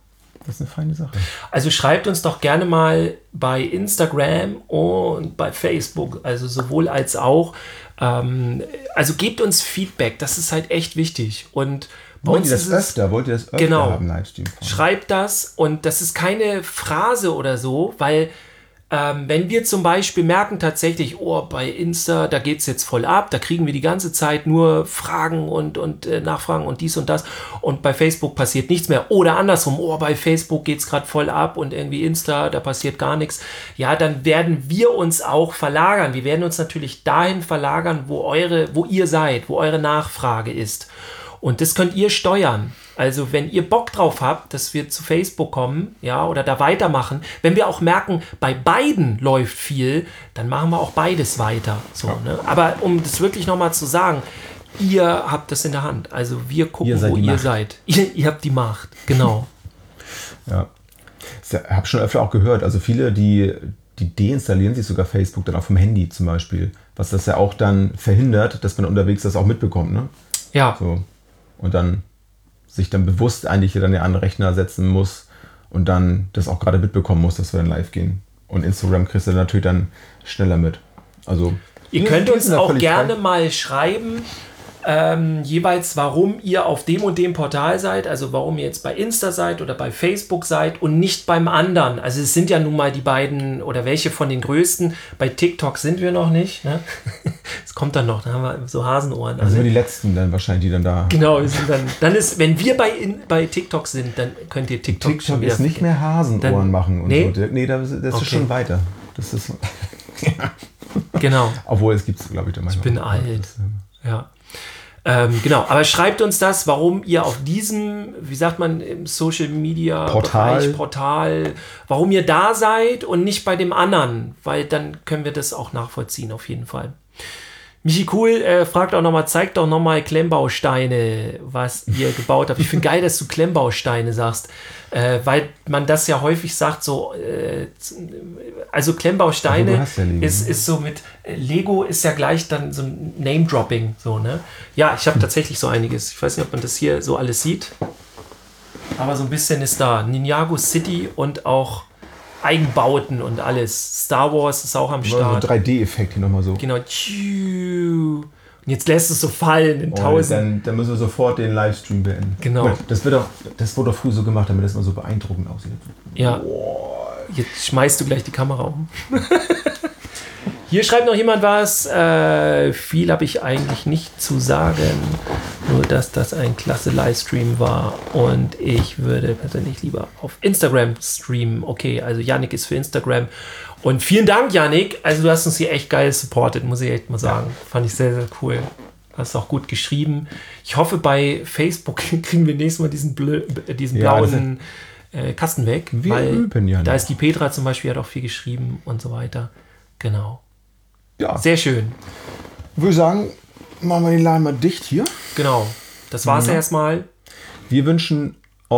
Das ist eine feine Sache. Also schreibt uns doch gerne mal bei Instagram und bei Facebook, also sowohl als auch. Also gebt uns Feedback, das ist halt echt wichtig. Und bei Wollt uns ihr das ist es, öfter genau, haben, Livestream? schreibt das und das ist keine Phrase oder so, weil wenn wir zum Beispiel merken tatsächlich, bei Insta, da geht es jetzt voll ab, da kriegen wir die ganze Zeit nur Fragen und Nachfragen und dies und das und bei Facebook passiert nichts mehr oder andersrum, bei Facebook geht es gerade voll ab und irgendwie Insta, da passiert gar nichts, ja, dann werden wir uns auch verlagern. Wir werden uns natürlich dahin verlagern, wo ihr seid, wo eure Nachfrage ist. Und das könnt ihr steuern. Also wenn ihr Bock drauf habt, dass wir zu Facebook kommen, ja, oder da weitermachen, wenn wir auch merken, bei beiden läuft viel, dann machen wir auch beides weiter. So, ne? Aber um das wirklich nochmal zu sagen, ihr habt das in der Hand. Also wir gucken, wo ihr seid. Ihr habt die Macht, genau. Ja. Ich habe schon öfter auch gehört, also viele, die deinstallieren sich sogar Facebook dann auch vom Handy zum Beispiel, was das ja auch dann verhindert, dass man unterwegs das auch mitbekommt, ne? Ja. So. Und dann sich dann bewusst eigentlich dann an den Rechner setzen muss und dann das auch gerade mitbekommen muss, dass wir dann live gehen. Und Instagram kriegst du natürlich dann schneller mit. Also ihr könnt uns auch gerne mal schreiben, jeweils warum ihr auf dem und dem Portal seid, also warum ihr jetzt bei Insta seid oder bei Facebook seid und nicht beim anderen. Also es sind ja nun mal die beiden oder welche von den größten. Bei TikTok sind wir noch nicht. Ne? Es kommt dann noch, da haben wir so Hasenohren. Also nur die letzten dann wahrscheinlich, die dann da... Genau, wir sind dann ist, wenn wir bei TikTok sind, dann könnt ihr TikTok schon wieder... ist nicht mehr Hasenohren dann, machen und nee? so. Nee, das ist schon weiter. Das ist... Genau. Obwohl, es gibt es, glaube ich, da manchmal. Ich bin alt. Ja. Genau, aber schreibt uns das, warum ihr auf diesem, wie sagt man, im Social Media Portal, warum ihr da seid und nicht bei dem anderen, weil dann können wir das auch nachvollziehen, auf jeden Fall. Michi Cool fragt auch nochmal, zeigt doch nochmal Klemmbausteine, was ihr gebaut habt. Ich finde geil, dass du Klemmbausteine sagst, weil man das ja häufig sagt, so, also Klemmbausteine ist so mit, Lego ist ja gleich dann so ein Name-Dropping, so, ne? Ja, ich habe tatsächlich so einiges. Ich weiß nicht, ob man das hier so alles sieht, aber so ein bisschen ist da Ninjago City und auch Eigenbauten und alles. Star Wars ist auch am Start. So 3D-Effekt hier nochmal so. Genau. Und jetzt lässt es so fallen in 1000. Dann müssen wir sofort den Livestream beenden. Genau. Das wurde doch früher so gemacht, damit das mal so beeindruckend aussieht. Ja. Jetzt schmeißt du gleich die Kamera um. Hier schreibt noch jemand was. Viel habe ich eigentlich nicht zu sagen. Nur, dass das ein klasse Livestream war. Und ich würde persönlich lieber auf Instagram streamen. Okay, also Yannick ist für Instagram. Und vielen Dank, Yannick. Also du hast uns hier echt geil supportet, muss ich echt mal sagen. Ja. Fand ich sehr, sehr cool. Hast auch gut geschrieben. Ich hoffe, bei Facebook kriegen wir nächstes Mal diesen blauen Kasten weg. Weil da ist die Petra zum Beispiel, hat auch viel geschrieben und so weiter. Genau. Ja. Sehr schön. Ich würde sagen, machen wir den Laden mal dicht hier. Genau. Das war's erstmal. Wir wünschen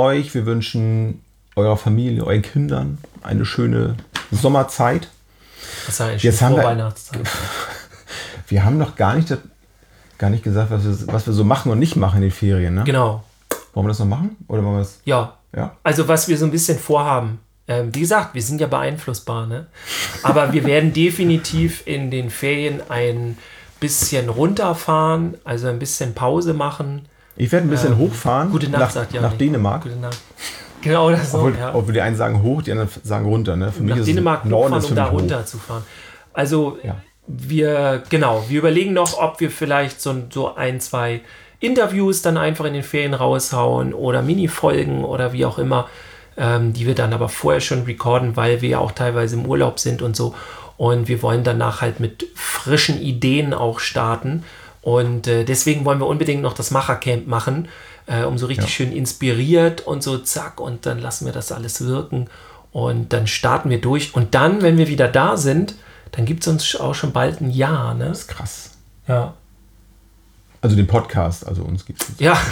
eurer Familie, euren Kindern eine schöne Sommerzeit. Das war eine schöne Vorweihnachtszeit. Wir haben noch gar nicht gesagt, was wir so machen und nicht machen in den Ferien. Ne? Genau. Wollen wir das noch machen? Oder wollen wir das? Ja. Also was wir so ein bisschen vorhaben. Wie gesagt, wir sind ja beeinflussbar, ne? Aber wir werden definitiv in den Ferien ein bisschen runterfahren, also ein bisschen Pause machen. Ich werde ein bisschen hochfahren. Gute Nacht, sagt nach Dänemark. Gute Nacht. Genau das so. Obwohl die einen sagen hoch, die anderen sagen runter. Ne? Für mich nach Dänemark hochfahren, um da runter zu fahren. Also wir überlegen noch, ob wir vielleicht so ein, zwei Interviews dann einfach in den Ferien raushauen oder Mini-Folgen oder wie auch immer, die wir dann aber vorher schon recorden, weil wir ja auch teilweise im Urlaub sind und so. Und wir wollen danach halt mit frischen Ideen auch starten. Und deswegen wollen wir unbedingt noch das Machercamp machen, um so richtig schön inspiriert und so zack. Und dann lassen wir das alles wirken. Und dann starten wir durch. Und dann, wenn wir wieder da sind, dann gibt es uns auch schon bald ein Jahr. Ne? Das ist krass. Ja. Also den Podcast, also uns gibt es. Ja.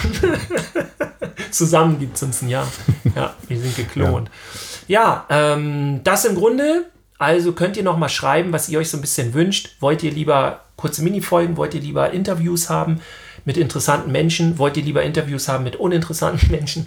Zusammen gibt es uns ein Jahr. Ja, wir sind geklont. Ja, das im Grunde. Also könnt ihr noch mal schreiben, was ihr euch so ein bisschen wünscht. Wollt ihr lieber kurze Mini-Folgen? Wollt ihr lieber Interviews haben? mit interessanten Menschen? Wollt ihr lieber Interviews haben mit uninteressanten Menschen?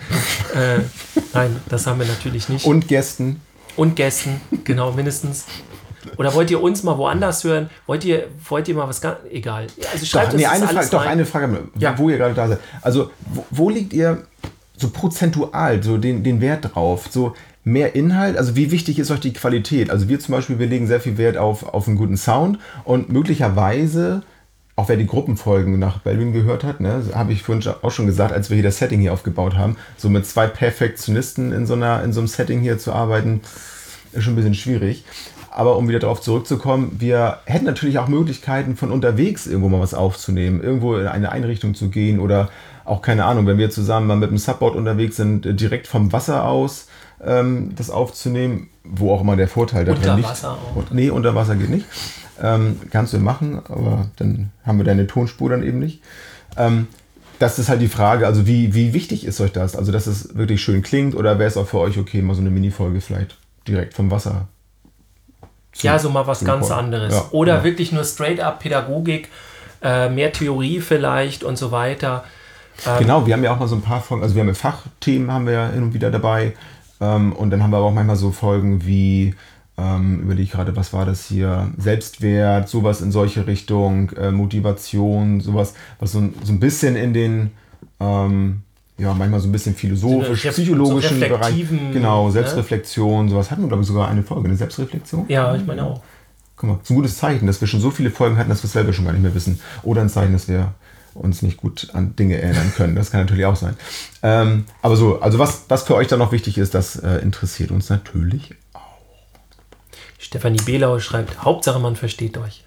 Nein, das haben wir natürlich nicht. Und Gästen. Und Gästen, genau, mindestens. Oder wollt ihr uns mal woanders hören? Wollt ihr mal was ganz... Egal. Also schreibt uns das alles rein. Eine Frage, wo ihr gerade da seid. Also, wo liegt ihr so prozentual so den Wert drauf? So mehr Inhalt? Also, wie wichtig ist euch die Qualität? Also, wir zum Beispiel, wir legen sehr viel Wert auf einen guten Sound und möglicherweise, auch wer die Gruppenfolgen nach Belvin gehört hat, ne, habe ich vorhin auch schon gesagt, als wir hier das Setting hier aufgebaut haben, so mit 2 Perfektionisten in so einem Setting hier zu arbeiten, ist schon ein bisschen schwierig. Aber um wieder darauf zurückzukommen, wir hätten natürlich auch Möglichkeiten, von unterwegs irgendwo mal was aufzunehmen, irgendwo in eine Einrichtung zu gehen oder auch, keine Ahnung, wenn wir zusammen mal mit dem Subboard unterwegs sind, direkt vom Wasser aus das aufzunehmen, wo auch immer der Vorteil darin liegt. Unter Wasser auch. Nee, unter Wasser geht nicht. Kannst du machen, aber dann haben wir deine Tonspur dann eben nicht. Das ist halt die Frage, also wie wichtig ist euch das? Also, dass es wirklich schön klingt oder wäre es auch für euch okay, mal so eine Mini-Folge vielleicht direkt vom Wasser? Ja, so mal was ganz anderes. Ja, oder wirklich nur straight up Pädagogik, mehr Theorie vielleicht und so weiter. Genau, wir haben ja auch mal so ein paar Folgen, also wir haben Fachthemen haben wir ja hin und wieder dabei und dann haben wir aber auch manchmal so Folgen wie, überlege ich gerade, was war das hier, Selbstwert, sowas in solche Richtung, Motivation, sowas, was so ein bisschen in den manchmal so ein bisschen philosophisch, psychologischen so Bereich. Genau, Selbstreflexion, sowas hatten wir, glaube ich, sogar eine Folge, eine Selbstreflexion. Ja, ich meine auch. Guck mal, ist ein gutes Zeichen, dass wir schon so viele Folgen hatten, dass wir es selber schon gar nicht mehr wissen. Oder ein Zeichen, dass wir uns nicht gut an Dinge erinnern können. Das kann natürlich auch sein. Aber so, also was für euch da noch wichtig ist, das interessiert uns natürlich auch. Stefanie Behlau schreibt, Hauptsache man versteht euch.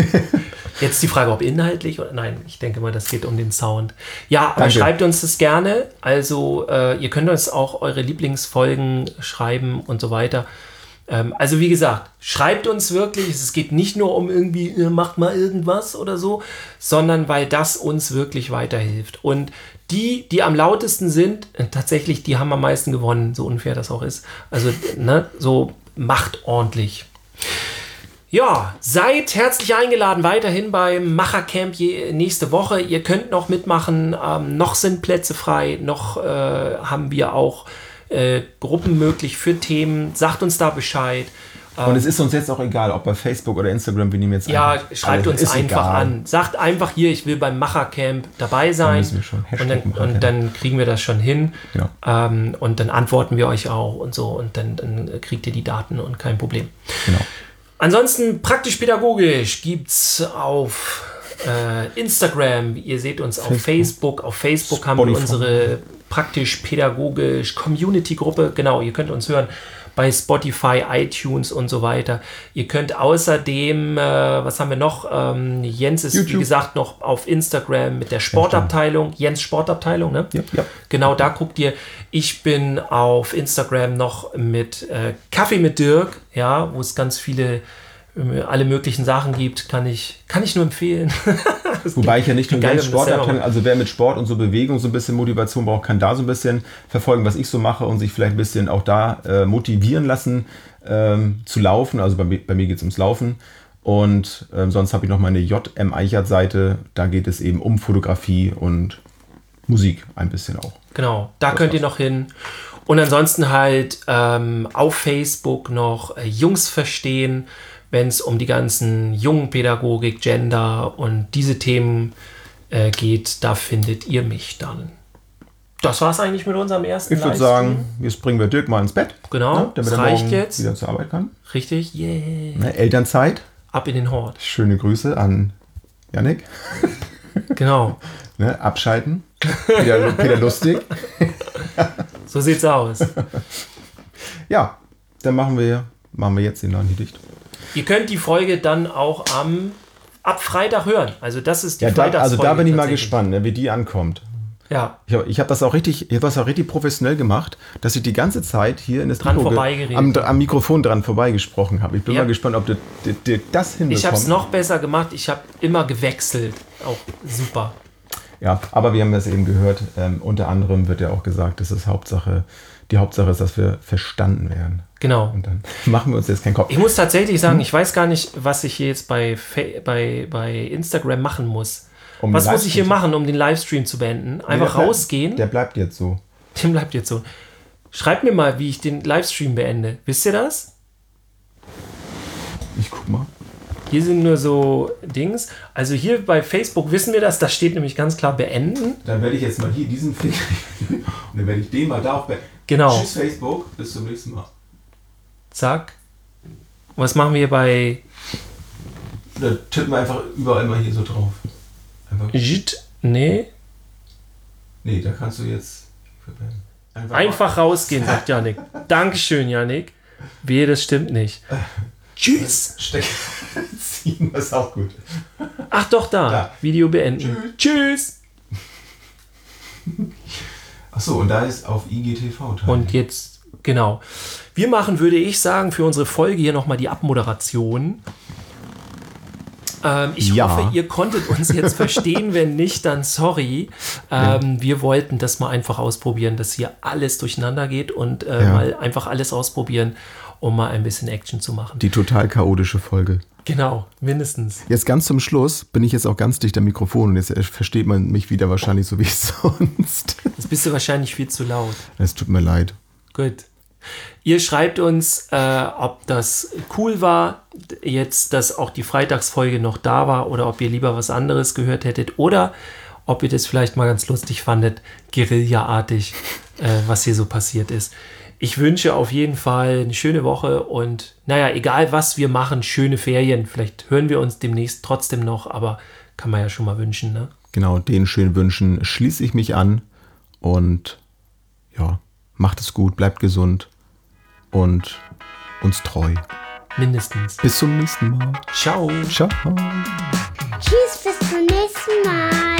Jetzt die Frage, ob inhaltlich oder nein, ich denke mal, das geht um den Sound. Ja, aber schreibt uns das gerne. Also ihr könnt uns auch eure Lieblingsfolgen schreiben und so weiter. Also wie gesagt, schreibt uns wirklich. Es geht nicht nur um irgendwie, macht mal irgendwas oder so, sondern weil das uns wirklich weiterhilft. Und die am lautesten sind, tatsächlich, die haben am meisten gewonnen, so unfair das auch ist. Also so macht ordentlich. Ja, seid herzlich eingeladen weiterhin beim Machercamp nächste Woche. Ihr könnt noch mitmachen, noch sind Plätze frei, noch haben wir auch Gruppen möglich für Themen. Sagt uns da Bescheid. Und es ist uns jetzt auch egal, ob bei Facebook oder Instagram, wir nehmen jetzt ja, schreibt uns einfach an. Sagt einfach hier, ich will beim Machercamp dabei sein. Und dann kriegen wir das schon hin. Genau. Und dann antworten wir euch auch und so. Und dann kriegt ihr die Daten und kein Problem. Genau. Ansonsten praktisch-pädagogisch gibt es auf Instagram, ihr seht uns auf Facebook. Auf Facebook haben wir unsere praktisch-pädagogisch Community-Gruppe. Genau, ihr könnt uns hören bei Spotify, iTunes und so weiter. Ihr könnt außerdem, was haben wir noch? Jens ist, YouTube, wie gesagt, noch auf Instagram mit der Sportabteilung. Jens Sportabteilung, ne? Ja. Genau, da guckt ihr. Ich bin auf Instagram noch mit Kaffee mit Dirk, ja, wo es ganz viele, alle möglichen Sachen gibt, kann ich nur empfehlen. Wobei ich ja nicht nur Jens Sportabteilung, also wer mit Sport und so Bewegung so ein bisschen Motivation braucht, kann da so ein bisschen verfolgen, was ich so mache und sich vielleicht ein bisschen auch da motivieren lassen zu laufen. Also bei mir geht es ums Laufen. Und sonst habe ich noch meine JM Eichert-Seite. Da geht es eben um Fotografie und Musik ein bisschen auch. Genau, da könnt ihr noch hin. Und ansonsten halt auf Facebook noch Jungs verstehen, wenn es um die ganzen jungen Pädagogik, Gender und diese Themen geht, da findet ihr mich dann. Das war es eigentlich mit unserem ersten Ich würde sagen, jetzt bringen wir Dirk mal ins Bett. Genau, damit das er reicht morgen jetzt. wieder zur Arbeit kann. Richtig, yeah. Elternzeit. Ab in den Hort. Schöne Grüße an Yannick. Genau. Abschalten. Wieder lustig. So sieht's aus. Ja, dann machen wir jetzt den Laden hier dicht. Ihr könnt die Folge dann auch ab Freitag hören. Also das ist die Freitagsfolge. Also da bin ich mal gespannt, wie die ankommt. Ja. Ich habe das auch richtig professionell gemacht, dass ich die ganze Zeit hier in das am Mikrofon dran vorbeigesprochen habe. Ich bin mal gespannt, ob du das hinbekommst. Ich habe es noch besser gemacht. Ich habe immer gewechselt. Auch super. Ja, aber wir haben das eben gehört. Unter anderem wird ja auch gesagt, dass die Hauptsache ist, dass wir verstanden werden. Genau. Und dann machen wir uns jetzt keinen Kopf. Ich muss tatsächlich sagen, ich weiß gar nicht, was ich hier jetzt bei Instagram machen muss. Was muss ich hier machen, um den Livestream zu beenden? Einfach rausgehen? Der bleibt jetzt so. Der bleibt jetzt so. Schreibt mir mal, wie ich den Livestream beende. Wisst ihr das? Ich guck mal. Hier sind nur so Dings. Also hier bei Facebook wissen wir das. Da steht nämlich ganz klar beenden. Dann werde ich jetzt mal hier diesen Finger und dann werde ich den mal da auch beenden. Genau. Tschüss Facebook, bis zum nächsten Mal. Zack. Was machen wir bei... Da tippen wir einfach überall mal hier so drauf. Nee. Nee, da kannst du jetzt... Einfach rausgehen, sagt Yannick. Dankeschön, Yannick. Wehe, das stimmt nicht. Tschüss. Ziehen, das ist auch gut. Ach doch, da. Video beenden. Tschüss. Achso, und da ist auf IGTV teil. Und jetzt, genau. Wir machen, würde ich sagen, für unsere Folge hier nochmal die Abmoderation. Ich hoffe, ihr konntet uns jetzt verstehen. Wenn nicht, dann sorry. Wir wollten das mal einfach ausprobieren, dass hier alles durcheinander geht und mal einfach alles ausprobieren, um mal ein bisschen Action zu machen. Die total chaotische Folge. Genau, mindestens. Jetzt ganz zum Schluss bin ich jetzt auch ganz dicht am Mikrofon und jetzt versteht man mich wieder wahrscheinlich so wie sonst. Jetzt bist du wahrscheinlich viel zu laut. Es tut mir leid. Gut. Ihr schreibt uns, ob das cool war, jetzt, dass auch die Freitagsfolge noch da war oder ob ihr lieber was anderes gehört hättet oder ob ihr das vielleicht mal ganz lustig fandet, Guerilla-artig, was hier so passiert ist. Ich wünsche auf jeden Fall eine schöne Woche und naja, egal was wir machen, schöne Ferien. Vielleicht hören wir uns demnächst trotzdem noch, aber kann man ja schon mal wünschen, ne? Genau, den schönen Wünschen schließe ich mich an und ja, macht es gut, bleibt gesund und uns treu. Mindestens. Bis zum nächsten Mal. Ciao. Ciao. Tschüss, bis zum nächsten Mal.